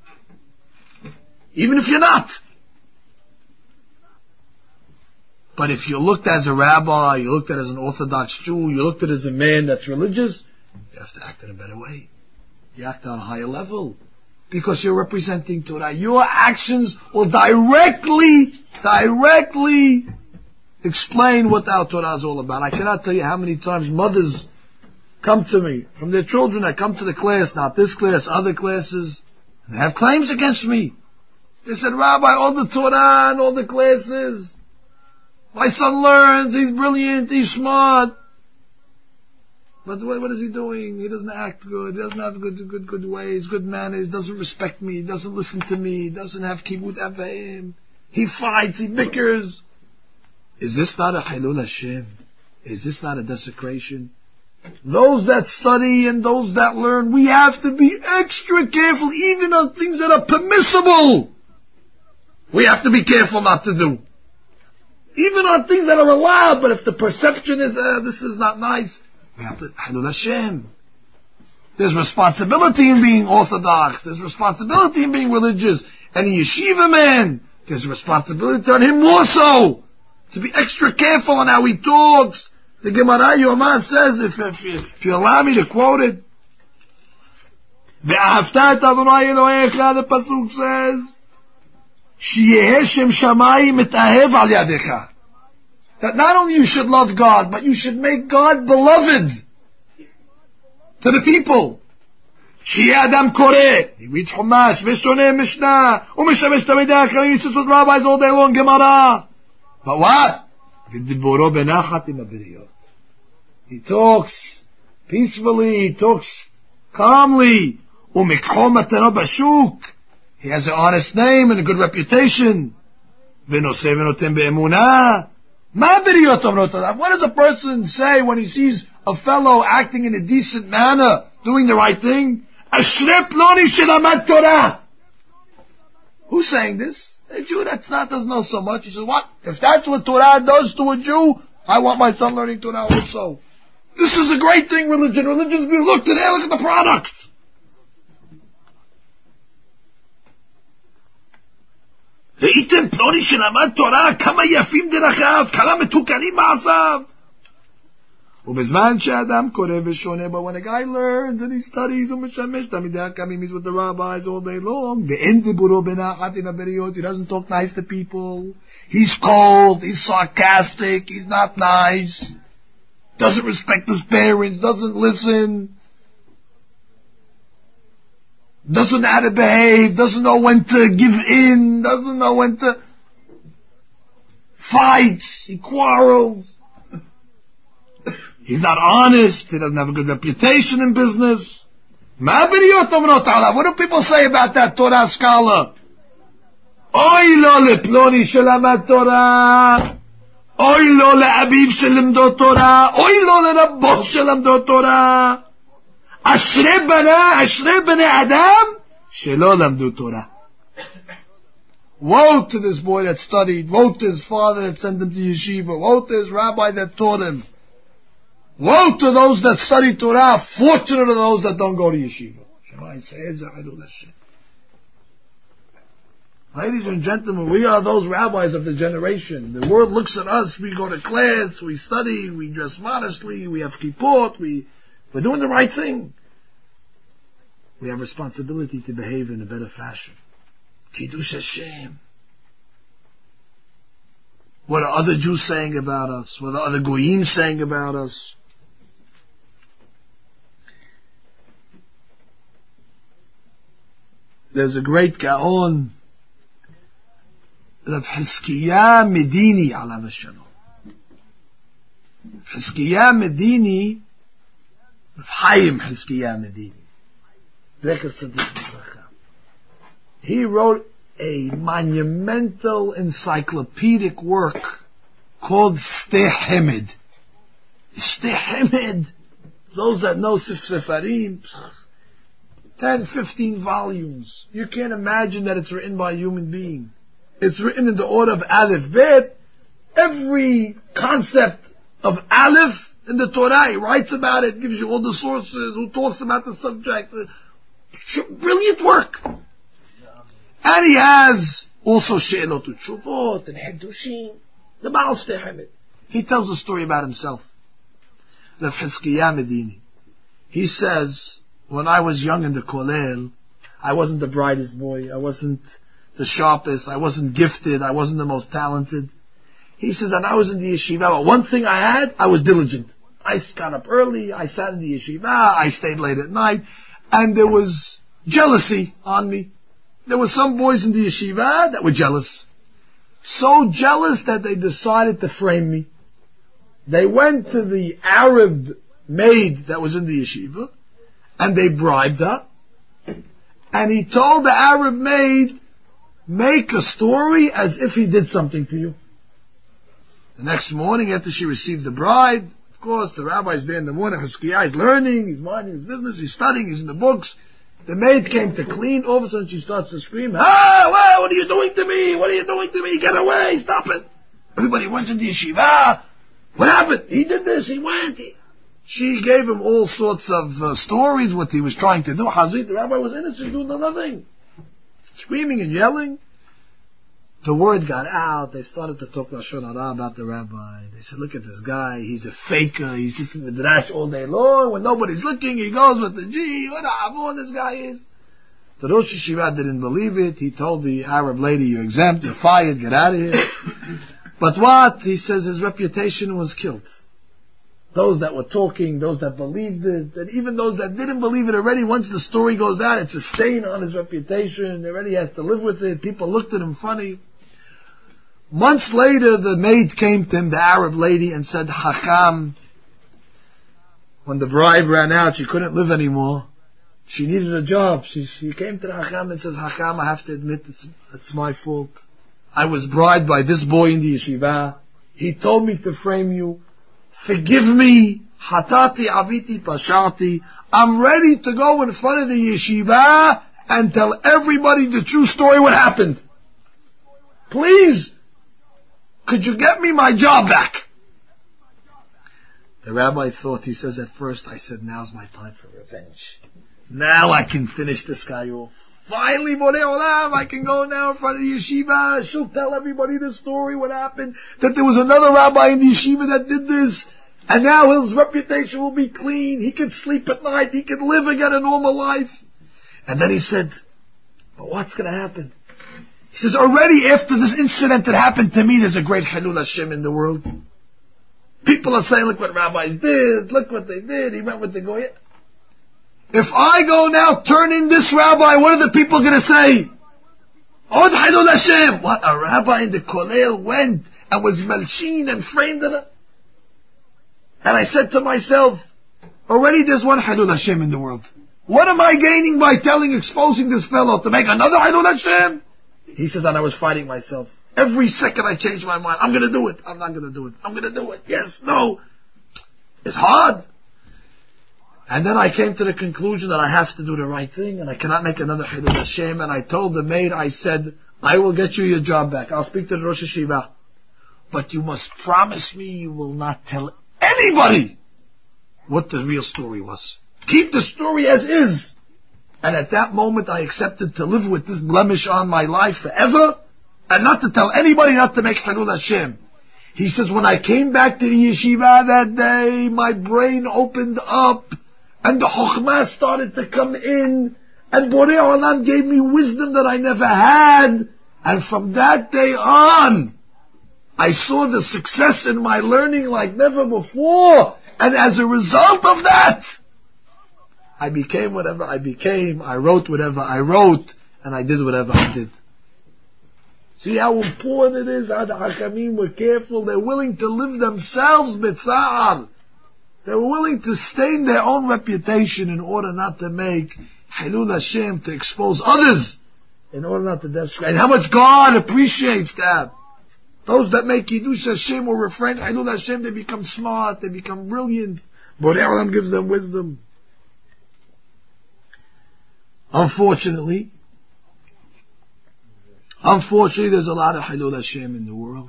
even if you're not. But if you're looked at as a rabbi, you're looked at as an Orthodox Jew, you're looked at as a man that's religious, you have to act in a better way. You act on a higher level. Because you're representing Torah. Your actions will directly explain what our Torah is all about. I cannot tell you how many times mothers come to me, from their children that come to the class, not this class, other classes, and they have claims against me. They said, Rabbi, all the Torah and all the classes, my son learns, he's brilliant, he's smart. But what is he doing? He doesn't act good, he doesn't have good ways, good manners, doesn't respect me, doesn't listen to me, doesn't have kibbut avayim. He fights, he bickers. Is this not a Hilul Hashem? Is this not a desecration? Those that study and those that learn, we have to be extra careful, even on things that are permissible. We have to be careful not to do. Even on things that are allowed, but if the perception is, this is not nice, we have to, Hilul Hashem. There's responsibility in being orthodox. There's responsibility in being religious. And a yeshiva man, there's responsibility on him more so, to be extra careful on how he talks. The Gemara Yoma says, if you allow me to quote it, Ve'ahavta et Adonai Elohecha, the pasuk says, Sheyeh Shem Shamayim mitahev al yadecha. That not only you should love God, but you should make God beloved to the people. Sheyeh Adam Koreh, he reads Chumash, Veshoneh Mishnah, Umeshamesh Tamidei Acharim, he sits with rabbis all day long, Gemara. But what? V'diboro benachat im haberiyot. He talks peacefully, he talks calmly. Umikho matano bashuk. He has an honest name and a good reputation. V'noseh v'notem be'emunah. Ma haberiyot omrot alav. What does a person say when he sees a fellow acting in a decent manner, doing the right thing? Ashrei ploni shelamad Torah. Who's saying this? A Jew that doesn't know so much. He says, what? If that's what Torah does to a Jew, I want my son learning Torah also. This is a great thing, religion. Religion's being looked at. Look at the product. ראיתם פלוני שלמד תורה, כמה יפים דרכיו, כמה מתוקנים מעשיו. ובזמן שאדם קורא ושונה, but when a guy learns and he studies ומשמש תלמידי חכמים, he's with the rabbis all day long, ואין דיבורו בנחת עם הבריות, he doesn't talk nice to people, he's cold, he's sarcastic, he's not nice, doesn't respect his parents, doesn't listen, doesn't know how to behave, doesn't know when to give in, doesn't know when to fight, he quarrels. He's not honest, he doesn't have a good reputation in business. Ma b'riyot omrot alav. What do people say about that Torah scholar? Oy lo leploni shelamad Torah. Oy lo le'aviv shelimdo Torah. Oy lo le'rabbo shelimdo Torah. Ashrei bnei Adam shelo lamdu Torah. Woe to this boy that studied. Woe to his father that sent him to yeshiva. Woe to his rabbi that taught him. Woe to those that study Torah. Fortunate are those that don't go to yeshiva. Ladies and gentlemen, we are those rabbis of the generation. The world looks at us. We go to class. We study. We dress modestly. We have kippot. We're doing the right thing. We have responsibility to behave in a better fashion. Kiddush Hashem. What are other Jews saying about us? What are other Goyim saying about us? There's a great Gaon, Rav Hizkiah Medini, alav hashalom. Hizkiah Medini, Rav Chaim Hizkiah Medini. He wrote a monumental encyclopedic work called Shtei Hamed. Shtei Hamed, those that know Sefarim, 10, 15 volumes. You can't imagine that it's written by a human being. It's written in the order of Aleph, Bet. Every concept of Aleph in the Torah, he writes about it, gives you all the sources, who talks about the subject. Brilliant work. And he has also She'elot U'Tshuvot and Hiddushim, the Baal Shtei Hamed. He tells a story about himself. Rav Hizkiah Medini. He says, when I was young in the Kollel, I wasn't the brightest boy, I wasn't the sharpest, I wasn't gifted, I wasn't the most talented. He says, and I was in the yeshiva, but one thing I had, I was diligent. I got up early, I sat in the yeshiva, I stayed late at night, and there was jealousy on me. There were some boys in the yeshiva that were jealous. So jealous that they decided to frame me. They went to the Arab maid that was in the yeshiva, and they bribed her. And he told the Arab maid, make a story as if he did something to you. The next morning, after she received the bribe, of course, the rabbi's there in the morning, Hizkiah is learning, he's minding his business, he's studying, he's in the books. The maid came to clean, all of a sudden she starts to scream, "Ah, well, what are you doing to me? What are you doing to me? Get away, stop it." Everybody went to the yeshiva. What happened? He did this, he went. She gave him all sorts of stories, what he was trying to do. Hazit, the rabbi was innocent, doing nothing. Screaming and yelling. The word got out. They started to talk Lashon Hara about the rabbi. They said, look at this guy. He's a faker. He sits in the drash all day long. When nobody's looking, he goes with the G. What a avon this guy is. The Rosh Yeshiva didn't believe it. He told the Arab lady, you're exempt, you're fired, get out of here. But what? He says his reputation was killed. Those that were talking, those that believed it, and even those that didn't believe it already, once the story goes out, it's a stain on his reputation. He already has to live with it. People looked at him funny. Months later, the maid came to him, the Arab lady, and said, Hakam, when the bribe ran out, she couldn't live anymore. She needed a job. She came to the Hakam and says, Hakam, I have to admit it's my fault. I was bribed by this boy in the yeshiva. He told me to frame you. Forgive me. Hatati aviti pasharti. I'm ready to go in front of the yeshiva and tell everybody the true story what happened. Please, could you get me my job back? The rabbi thought, he says, at first, I said, now's my time for revenge. Now I can finish this guy off. Finally, Borei Olam, I can go now in front of the yeshiva. She'll tell everybody the story, what happened, that there was another rabbi in the yeshiva that did this, and now his reputation will be clean. He can sleep at night. He can live again a normal life. And then he said, but what's going to happen? He says, already after this incident that happened to me, there's a great Hilul Hashem in the world. People are saying, look what rabbis did, look what they did, he went with the Goyim. If I go now, turn in this rabbi, what are the people going to say? Od Hilul Hashem. What, a rabbi in the Kollel went and was malshin and framed in it? And I said to myself, already there's one Hilul Hashem in the world. What am I gaining by exposing this fellow to make another Hilul Hashem? He says, and I was fighting myself. Every second I changed my mind. I'm going to do it. I'm not going to do it. I'm going to do it. Yes, no. It's hard. And then I came to the conclusion that I have to do the right thing and I cannot make another Hilul Hashem. And I told the maid, I said, I will get you your job back. I'll speak to the Rosh Hashiva. But you must promise me you will not tell anybody what the real story was. Keep the story as is. And at that moment I accepted to live with this blemish on my life forever and not to tell anybody, not to make Hilul Hashem. He says, when I came back to the yeshiva that day, my brain opened up and the Chokhmah started to come in and Borei Olam gave me wisdom that I never had. And from that day on, I saw the success in my learning like never before. And as a result of that, I became whatever I became, I wrote whatever I wrote, and I did whatever I did. See how important it is how the Hakamim were careful. They're willing to live themselves b'tza'ar. They were willing to stain their own reputation in order not to make Hilul Hashem, to expose others, in order not to desecrate. And how much God appreciates that. Those that make Kiddush Hashem or refrain Hilul Hashem, they become smart, they become brilliant. Borei Olam gives them wisdom. Unfortunately, there's a lot of Hilul Hashem in the world.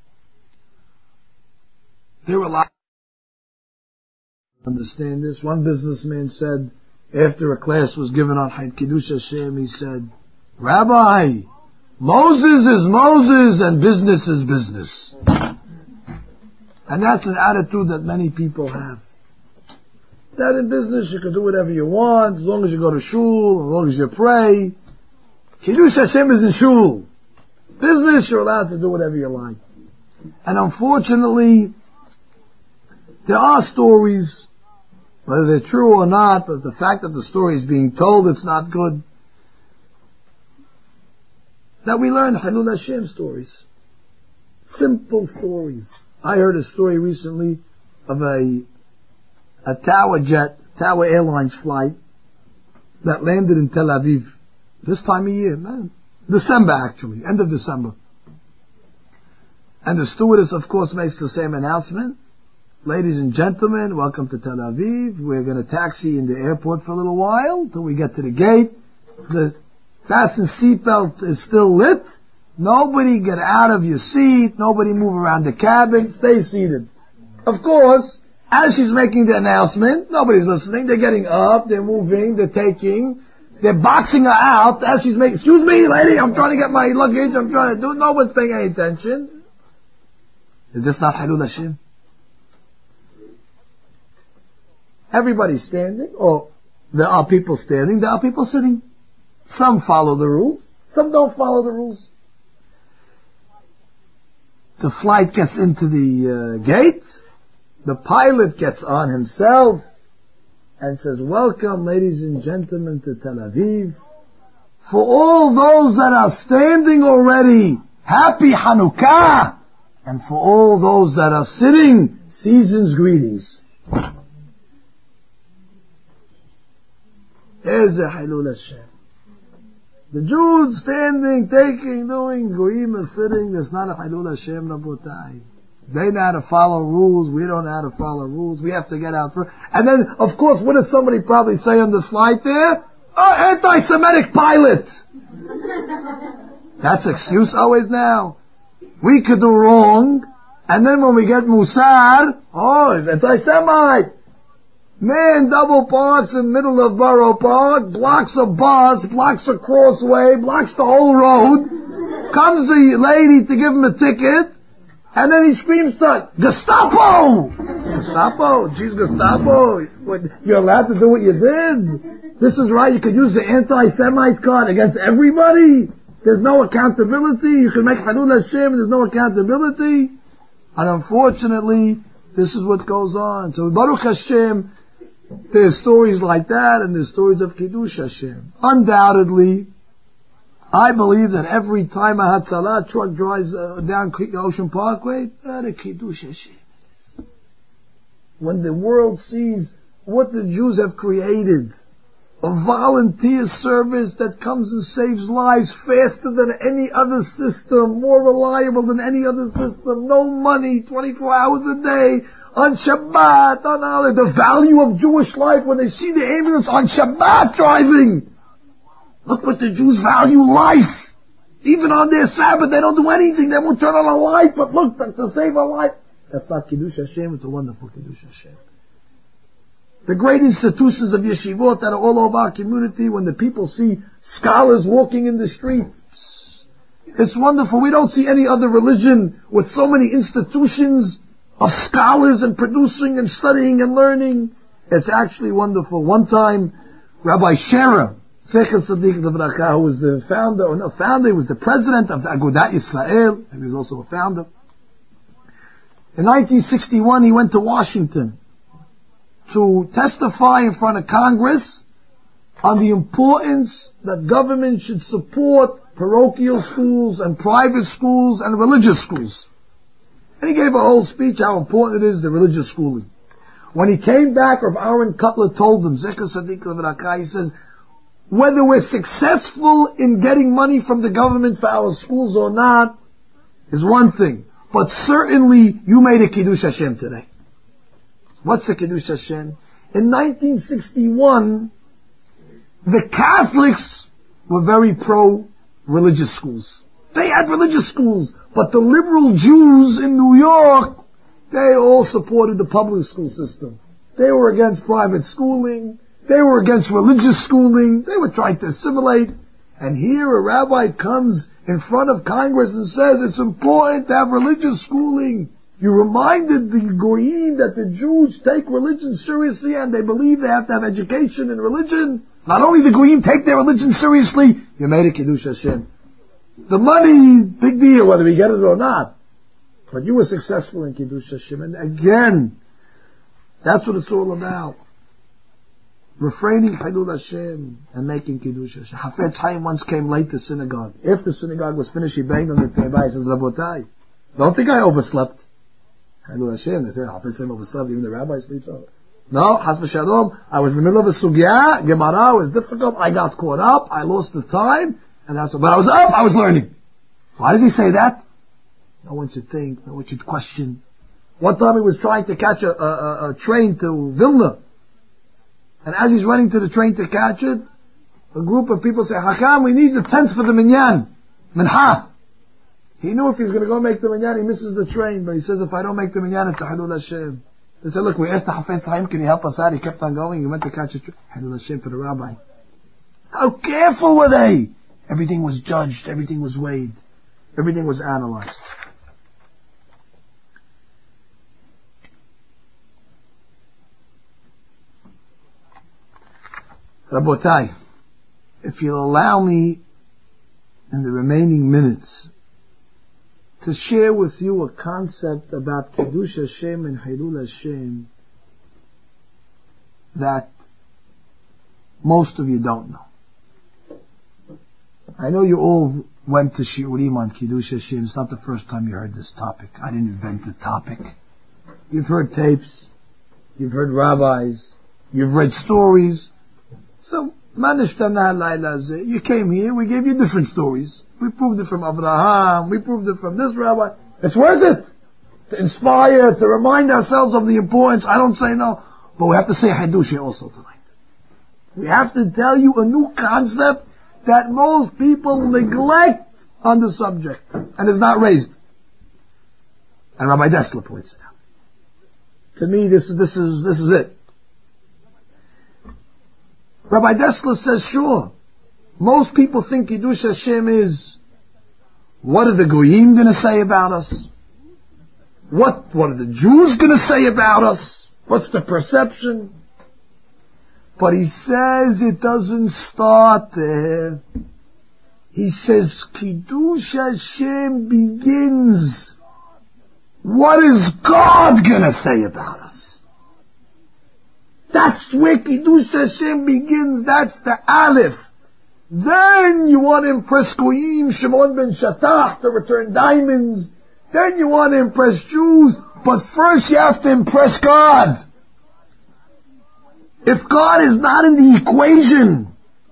There were a lot. Understand this? One businessman said, after a class was given on Kiddush Hashem, he said, Rabbi, Moses is Moses and business is business. And that's an attitude that many people have. That in business you can do whatever you want, as long as you go to shul, as long as you pray. Kiddush Hashem is in shul. Business, you're allowed to do whatever you like. And unfortunately, there are stories, whether they're true or not, but the fact that the story is being told, it's not good, that we learn Hilul Hashem stories. Simple stories. I heard a story recently of a Tower Airlines flight that landed in Tel Aviv. This time of year, man. December actually, end of December. And the stewardess of course makes the same announcement. Ladies and gentlemen, welcome to Tel Aviv. We're going to taxi in the airport for a little while till we get to the gate. The fasten seatbelt is still lit. Nobody get out of your seat. Nobody move around the cabin. Stay seated. Of course, as she's making the announcement, nobody's listening. They're getting up, they're moving, they're taking, they're boxing her out as she's making, excuse me, lady, I'm trying to get my luggage, I'm trying to do it. No one's paying any attention. Is this not Hilul Hashem? Everybody's standing, or there are people standing, there are people sitting. Some follow the rules, some don't follow the rules. The flight gets into the gate. The pilot gets on himself and says, welcome ladies and gentlemen to Tel Aviv. For all those that are standing already, happy Hanukkah. And for all those that are sitting, season's greetings. There's a Hilul Hashem. The Jews standing, taking, doing, Goyim are sitting. There's not a Hilul Hashem, Rabotai. They know how to follow rules. We don't know how to follow rules. We have to get out first. And then, of course, what does somebody probably say on the flight there? Oh, anti-Semitic pilot. That's excuse always now. We could do wrong, and then when we get Musar, oh, anti-Semite. Man double parks in middle of Borough Park, blocks a bus, blocks a crossway, blocks the whole road. Comes the lady to give him a ticket. And then he screams to Gestapo! Gestapo? Geez, Gestapo. What, you're allowed to do what you did. This is right. You could use the anti-Semite card against everybody. There's no accountability. You can make Hilul Hashem and there's no accountability. And unfortunately, this is what goes on. So Baruch Hashem, there's stories like that and there's stories of Kiddush Hashem. Undoubtedly, I believe that every time a Hatzalah truck drives down Ocean Parkway, the Kiddush Hashem is. When the world sees what the Jews have created, a volunteer service that comes and saves lives faster than any other system, more reliable than any other system, no money, 24 hours a day, on Shabbat, on holiday. The value of Jewish life when they see the ambulance on Shabbat driving. Look what the Jews value life. Even on their Sabbath, they don't do anything. They won't turn on a light, but look, to save a life. That's not Kiddush Hashem, it's a wonderful Kiddush Hashem. The great institutions of yeshivot that are all over our community, when the people see scholars walking in the streets, it's wonderful. We don't see any other religion with so many institutions of scholars and producing and studying and learning. It's actually wonderful. One time, Rabbi Shera, Zecher Tzaddik Livracha, who was the founder, he was the president of the Agudat Yisrael, and he was also a founder. In 1961, he went to Washington to testify in front of Congress on the importance that government should support parochial schools and private schools and religious schools. And he gave a whole speech how important it is, the religious schooling. When he came back, Rav Aaron Cutler told him, Zecher Tzaddik Livracha, he says, whether we're successful in getting money from the government for our schools or not is one thing. But certainly you made a Kiddush Hashem today. What's the Kiddush Hashem? In 1961, the Catholics were very pro-religious schools. They had religious schools, but the liberal Jews in New York, they all supported the public school system. They were against private schooling. They were against religious schooling. They were trying to assimilate. And here a rabbi comes in front of Congress and says it's important to have religious schooling. You reminded the Goyim that the Jews take religion seriously and they believe they have to have education in religion. Not only the Goyim take their religion seriously, you made a Kiddush Hashem. The money, big deal whether we get it or not. But you were successful in Kiddush Hashem. And again, that's what it's all about. Refraining Hilul Hashem and making Kiddush Hashem. Hafetz Chaim once came late to synagogue. After synagogue was finished, he banged on the table. He says, Rabotai, don't think I overslept. Hilul Hashem. They say, Hafetz Chaim overslept. Even the rabbi sleeps over. No, Chas v'Shalom. I was in the middle of a sugya. Gemara was difficult. I got caught up. I lost the time. And that's what. But I was up. I was learning. Why does he say that? No one should think. No one should question. One time he was trying to catch a train to Vilna. And as he's running to the train to catch it, a group of people say, Hakam, we need the tent for the minyan. Minha. He knew if he's going to go make the minyan, he misses the train. But he says, if I don't make the minyan, it's a Hilul Hashem. They said, look, we asked the Hafetz Chaim, can you help us out? He kept on going. He went to catch a train. Hilul Hashem for the rabbi. How careful were they? Everything was judged. Everything was weighed. Everything was analyzed. Rabotai, if you'll allow me in the remaining minutes to share with you a concept about Kiddush Hashem and Hilul Hashem that most of you don't know. I know you all went to Shiurim on Kiddush Hashem. It's not the first time you heard this topic. I didn't invent the topic. You've heard tapes. You've heard rabbis. You've read stories. So, you came here, we gave you different stories. We proved it from Abraham, we proved it from this rabbi. It's worth it to inspire, to remind ourselves of the importance. I don't say no, but we have to say Hadush also tonight. We have to tell you a new concept that most people neglect on the subject and is not raised. And Rabbi Dessler points it out. To me, this is it. Rabbi Dessler says, sure, most people think Kiddush Hashem is, what are the Goyim going to say about us? What are the Jews going to say about us? What's the perception? But he says it doesn't start there. He says Kiddush Hashem begins. What is God going to say about us? That's where Kiddush Hashem begins. That's the Aleph. Then you want to impress Goyim, Shimon ben Shatach, to return diamonds. Then you want to impress Jews. But first you have to impress God. If God is not in the equation,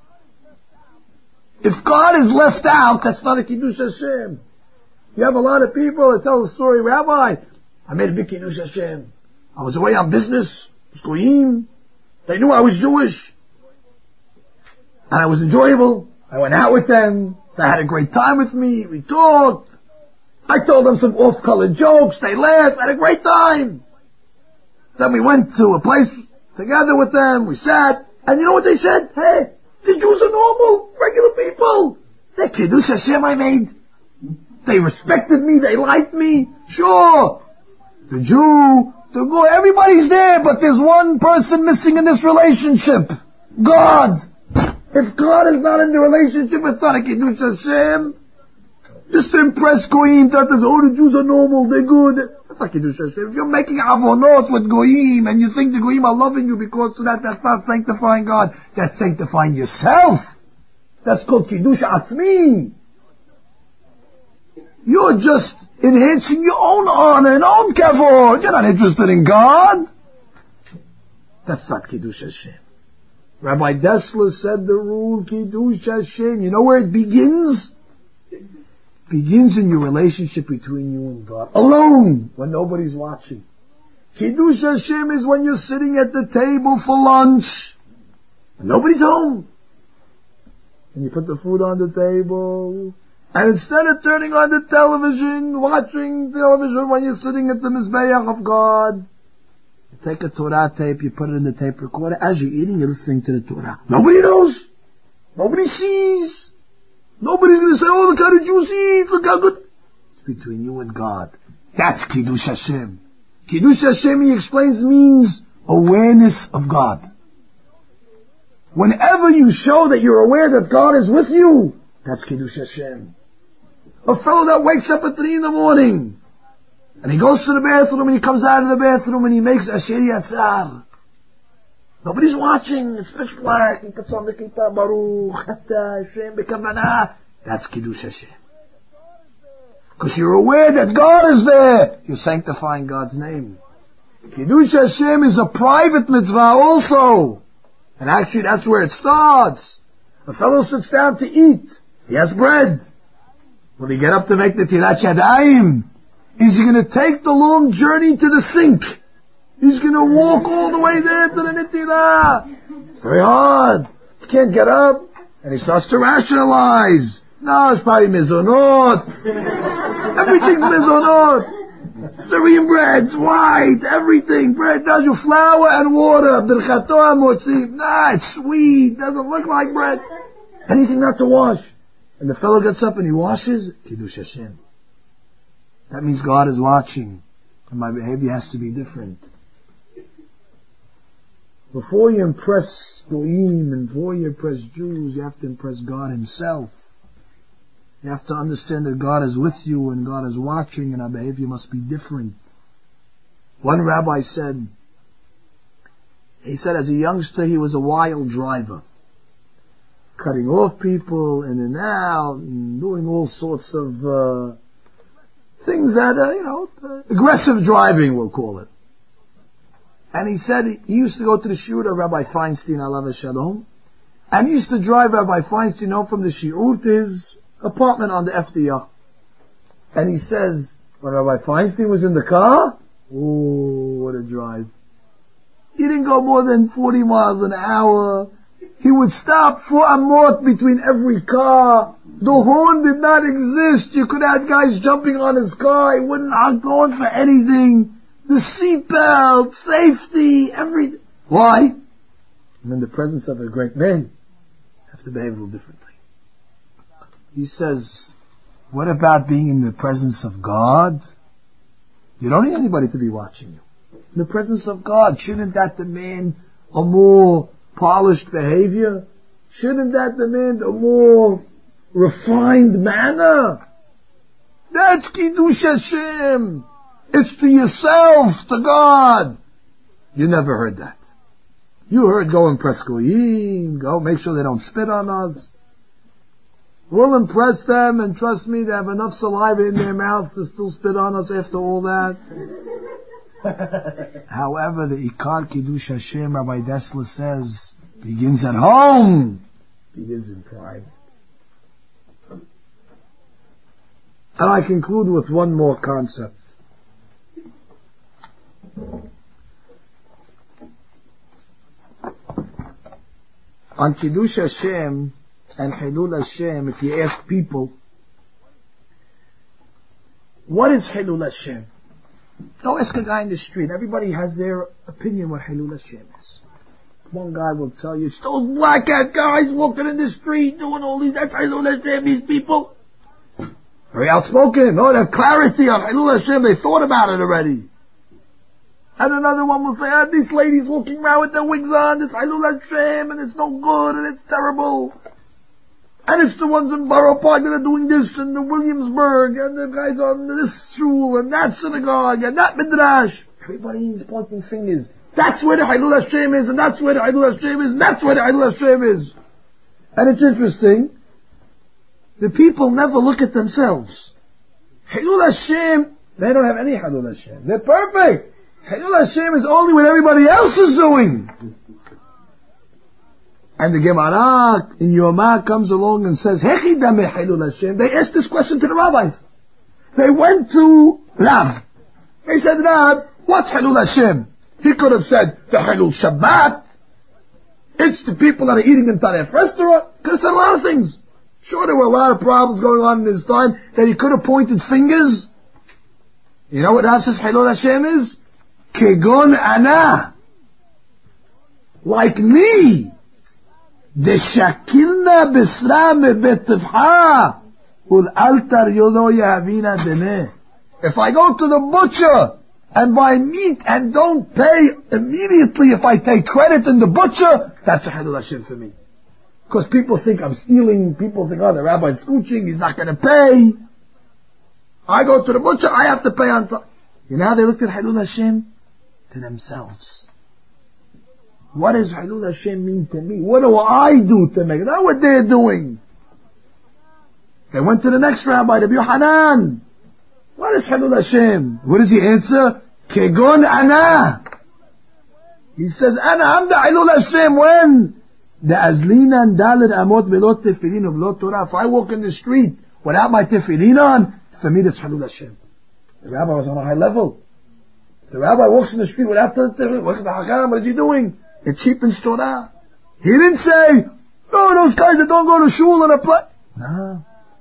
if God is left out, that's not a Kiddush Hashem. You have a lot of people that tell the story, Rabbi, I made a big Kiddush Hashem. I was away on business, it was Goyim. They knew I was Jewish. And I was enjoyable. I went out with them. They had a great time with me. We talked. I told them some off-color jokes. They laughed. I had a great time. Then we went to a place together with them. We sat. And you know what they said? Hey, the Jews are normal, regular people. That Kiddush Hashem I made. They respected me. They liked me. Sure. The Jew, the Goy, everybody's there, but there's one person missing in this relationship. God. If God is not in the relationship, it's not a Kiddush Hashem. Just to impress Goyim, that is, oh, the Jews are normal, they're good. That's not Kiddush Hashem. If you're making avonot with Goyim, and you think the Goyim are loving you because of that, that's not sanctifying God. That's sanctifying yourself. That's called Kiddush Atzmi. You're just enhancing your own honor and own kavod. You're not interested in God. That's not Kiddush Hashem. Rabbi Dessler said the rule, Kiddush Hashem. You know where it begins? Begins in your relationship between you and God. Alone, when nobody's watching. Kiddush Hashem is when you're sitting at the table for lunch. And nobody's home. And you put the food on the table. And instead of turning on the television, watching television when you're sitting at the Mizbeach of God, you take a Torah tape, you put it in the tape recorder. As you're eating, you're listening to the Torah. Nobody knows. Nobody sees. Nobody's going to say, oh, look how the Jews eat, look how good. It's between you and God. That's Kiddush Hashem. Kiddush Hashem, he explains, means awareness of God. Whenever you show that you're aware that God is with you, that's Kiddush Hashem. A fellow that wakes up at 3 a.m, and he goes to the bathroom, and he comes out of the bathroom, and he makes Asher Yatzar. Nobody's watching. It's pitch black. He puts on the kippah, Baruch, Chata, Hashem, B'kavanah. That's Kiddush Hashem. Because you're aware that God is there. You're sanctifying God's name. Kiddush Hashem is a private mitzvah also. And actually that's where it starts. A fellow sits down to eat. He has bread. Will he get up to make the Tirat Yadayim? Is he going to take the long journey to the sink? He's going to walk all the way there to the Netilah. Very hard. He can't get up. And he starts to rationalize. No, it's probably mizonot. Everything's mizonot. Syrian bread's white. Everything. Bread does you flour and water. Birchato hamotzi. Nah, it's sweet. Doesn't look like bread. Anything not to wash. And the fellow gets up and he washes. Kiddush Hashem. That means God is watching. And my behavior has to be different. Before you impress Goyim and before you impress Jews, you have to impress God Himself. You have to understand that God is with you and God is watching and our behavior must be different. One rabbi said, as a youngster he was a wild driver. Cutting off people in and out and doing all sorts of things that, aggressive driving we'll call it. And he said he used to go to the shiur of Rabbi Feinstein, alav shalom, and he used to drive Rabbi Feinstein home from the shiur to his apartment on the FDR. And he says, when Rabbi Feinstein was in the car, oh, what a drive. He didn't go more than 40 miles an hour. He would stop for a mort between every car. The horn did not exist. You could have guys jumping on his car. He wouldn't honk the horn for anything. The seatbelt, safety, everything. Why? I'm in the presence of a great man. I have to behave a little differently. He says, what about being in the presence of God? You don't need anybody to be watching you. In the presence of God, shouldn't that demand a more polished behavior? Shouldn't that demand a more refined manner? That's Kiddush Hashem. It's to yourself, to God. You never heard that. You heard go impress Goyim, go make sure they don't spit on us. We'll impress them, and trust me, they have enough saliva in their mouths to still spit on us after all that. However, the Ikar Kiddush Hashem, Rabbi Dessler says, begins at home. Begins in private. And I conclude with one more concept. On Kiddush Hashem and Hilul Hashem, if you ask people, what is Hilul Hashem? Go ask a guy in the street. Everybody has their opinion what Hilul Hashem is. One guy will tell you, it's those black hat guys walking in the street doing all these, that's Hilul Hashem, these people. Very outspoken. No, they have clarity on Hilul Hashem. They thought about it already. And another one will say, these ladies walking around with their wigs on, it's Hilul Hashem, and it's no good, and it's terrible. And it's the ones in Borough Park that are doing this, and the Williamsburg, and the guys on this shul, and that synagogue, and that midrash. Everybody is pointing fingers. That's where the Hilul Hashem is, and that's where the Hilul Hashem is, and that's where the Hilul Hashem is. And it's interesting, the people never look at themselves. Hilul Hashem, they don't have any Hilul Hashem. They're perfect. Hilul Hashem is only what everybody else is doing. And the Gemara in Yomah comes along and says, Hechi dameh Hilul Hashem. They asked this question to the rabbis. They went to Rav. They said, Rav, what's Hilul Hashem? He could have said, the Hilul Shabbat. It's the people that are eating in Taref restaurant. Could have said a lot of things. Sure, there were a lot of problems going on in his time that he could have pointed fingers. You know what Rav says Hilul Hashem is? Kegon ana. Like me. Deshakilna bisra mebetivha. Ul'altar yodo yahavina dene. If I go to the butcher and buy meat and don't pay immediately if I take credit in the butcher, that's a Hilul Hashem for me. Because people think I'm stealing, people think, the rabbi's scooching, he's not going to pay. I go to the butcher, I have to pay on time. You know how they looked at Hilul Hashem? To themselves. What does Hilul Hashem mean to me? What do I do to make it? Not what they're doing. They went to the next rabbi, Rabbi Yohanan. What is Hilul Hashem? What does he answer? Kegon ana. He says, I'm the Hilul Hashem when? The azlinan dalet amot belot tefillin u'belot Torah. If I walk in the street without my tefillin on, for me that's Hilul Hashem. The rabbi was on a high level. If the rabbi walks in the street without tefillin, what is he doing? It cheapens Torah. He didn't say, those guys that don't go to shul and apply. No.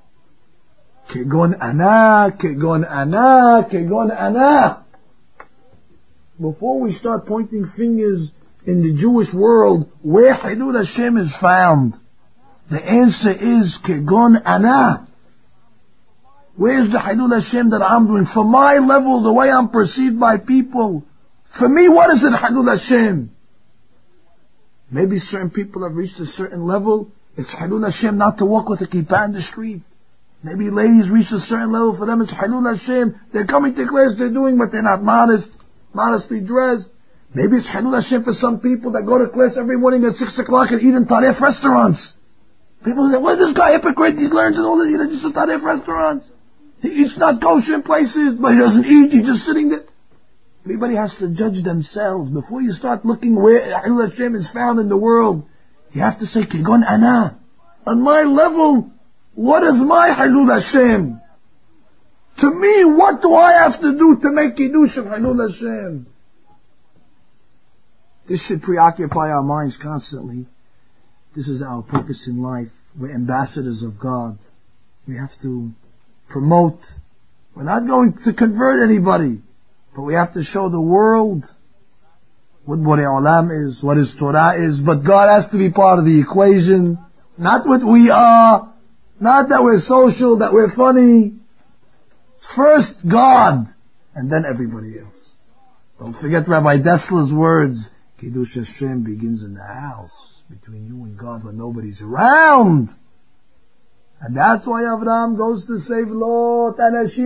Kegon ana, kegon ana, kegon ana. Before we start pointing fingers in the Jewish world, where Hilul Hashem is found, the answer is Kegon ana. Where's the Hilul Hashem that I'm doing? For my level, the way I'm perceived by people. For me, what is it Hilul Hashem? Maybe certain people have reached a certain level. It's Hilul Hashem not to walk with a kippah in the street. Maybe ladies reach a certain level. For them, it's Hilul Hashem. They're coming to class, they're doing, but they're not modestly dressed. Maybe it's Hilul Hashem for some people that go to class every morning at 6 o'clock and eat in Taref restaurants. People say, where's this guy hypocrite? He learns and all this, he eats in Taref restaurants. He eats not kosher in places, but he doesn't eat, he's just sitting there. Everybody has to judge themselves. Before you start looking where Hilul Hashem is found in the world, you have to say, Kegon ana. On my level, what is my Hilul Hashem? To me, what do I have to do to make Kiddush of Hilul Hashem? This should preoccupy our minds constantly. This is our purpose in life. We're ambassadors of God. We have to promote. We're not going to convert anybody, but we have to show the world what Borei Olam is, what His Torah is. But God has to be part of the equation. Not what we are. Not that we're social, that we're funny. First God, and then everybody else. Don't forget Rabbi Dessler's words. Kiddush Hashem begins in the house, between you and God when nobody's around. And that's why Avraham goes to save Lot.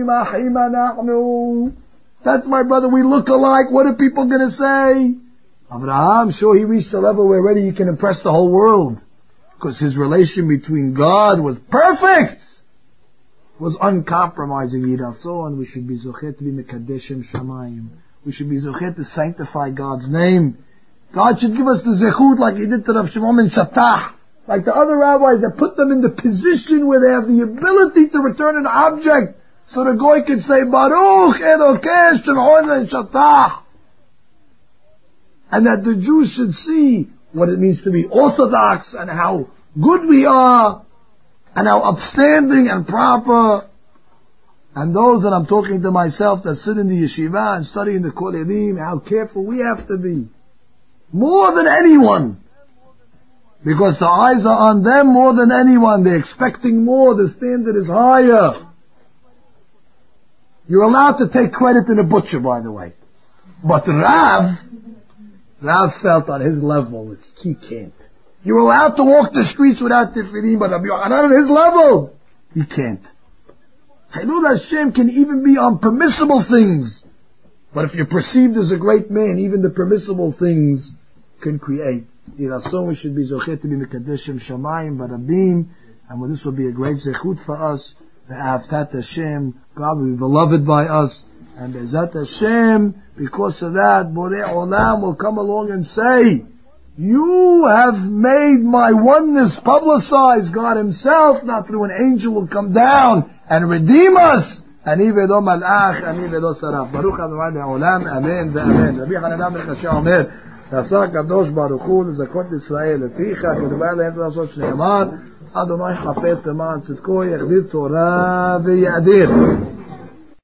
That's my brother, we look alike, what are people going to say? Avraham, sure, he reached a level where already he can impress the whole world. Because his relation between God was perfect. Was uncompromising. Yiraso, and we should be zochet to be mekadeshim shamayim. We should be zochet to sanctify God's name. God should give us the zechut like He did to Rav Shimon ben Shatach, like the other rabbis that put them in the position where they have the ability to return an object, so the goy can say Baruch Elokei Shimon ben Shatach, and that the Jews should see what it means to be orthodox and how good we are and how upstanding and proper. And those that I'm talking to myself that sit in the yeshiva and study in the Kol Yadim, how careful we have to be. More than anyone. Because the eyes are on them more than anyone. They're expecting more. The standard is higher. You're allowed to take credit in a butcher, by the way. But Rav felt on his level, he can't. You're allowed to walk the streets without tefillin, but not on his level, he can't. Chilul Hashem can even be on permissible things. But if you're perceived as a great man, even the permissible things can create. So we should be zochet to be mekadeshim shamayim barabim, and this will be a great zechut for us. Ve'avtat Hashem, God will be beloved by us, and Be'ezat Hashem, because of that, Borei Olam will come along and say, you have made my oneness publicized. God Himself, not through an angel, will come down and redeem us. Ani vedo malach, ani vedo saraf. Baruch Adonai le'olam, amen ve'amen. Rabbi Hanan ben Kasha omer, Nasa kadosh baruch hu lezakot Yisrael leficha, kedubah lehem tzasot shneimar, Adonai chafes leman tzidko, yachdir Torah ve'yadir.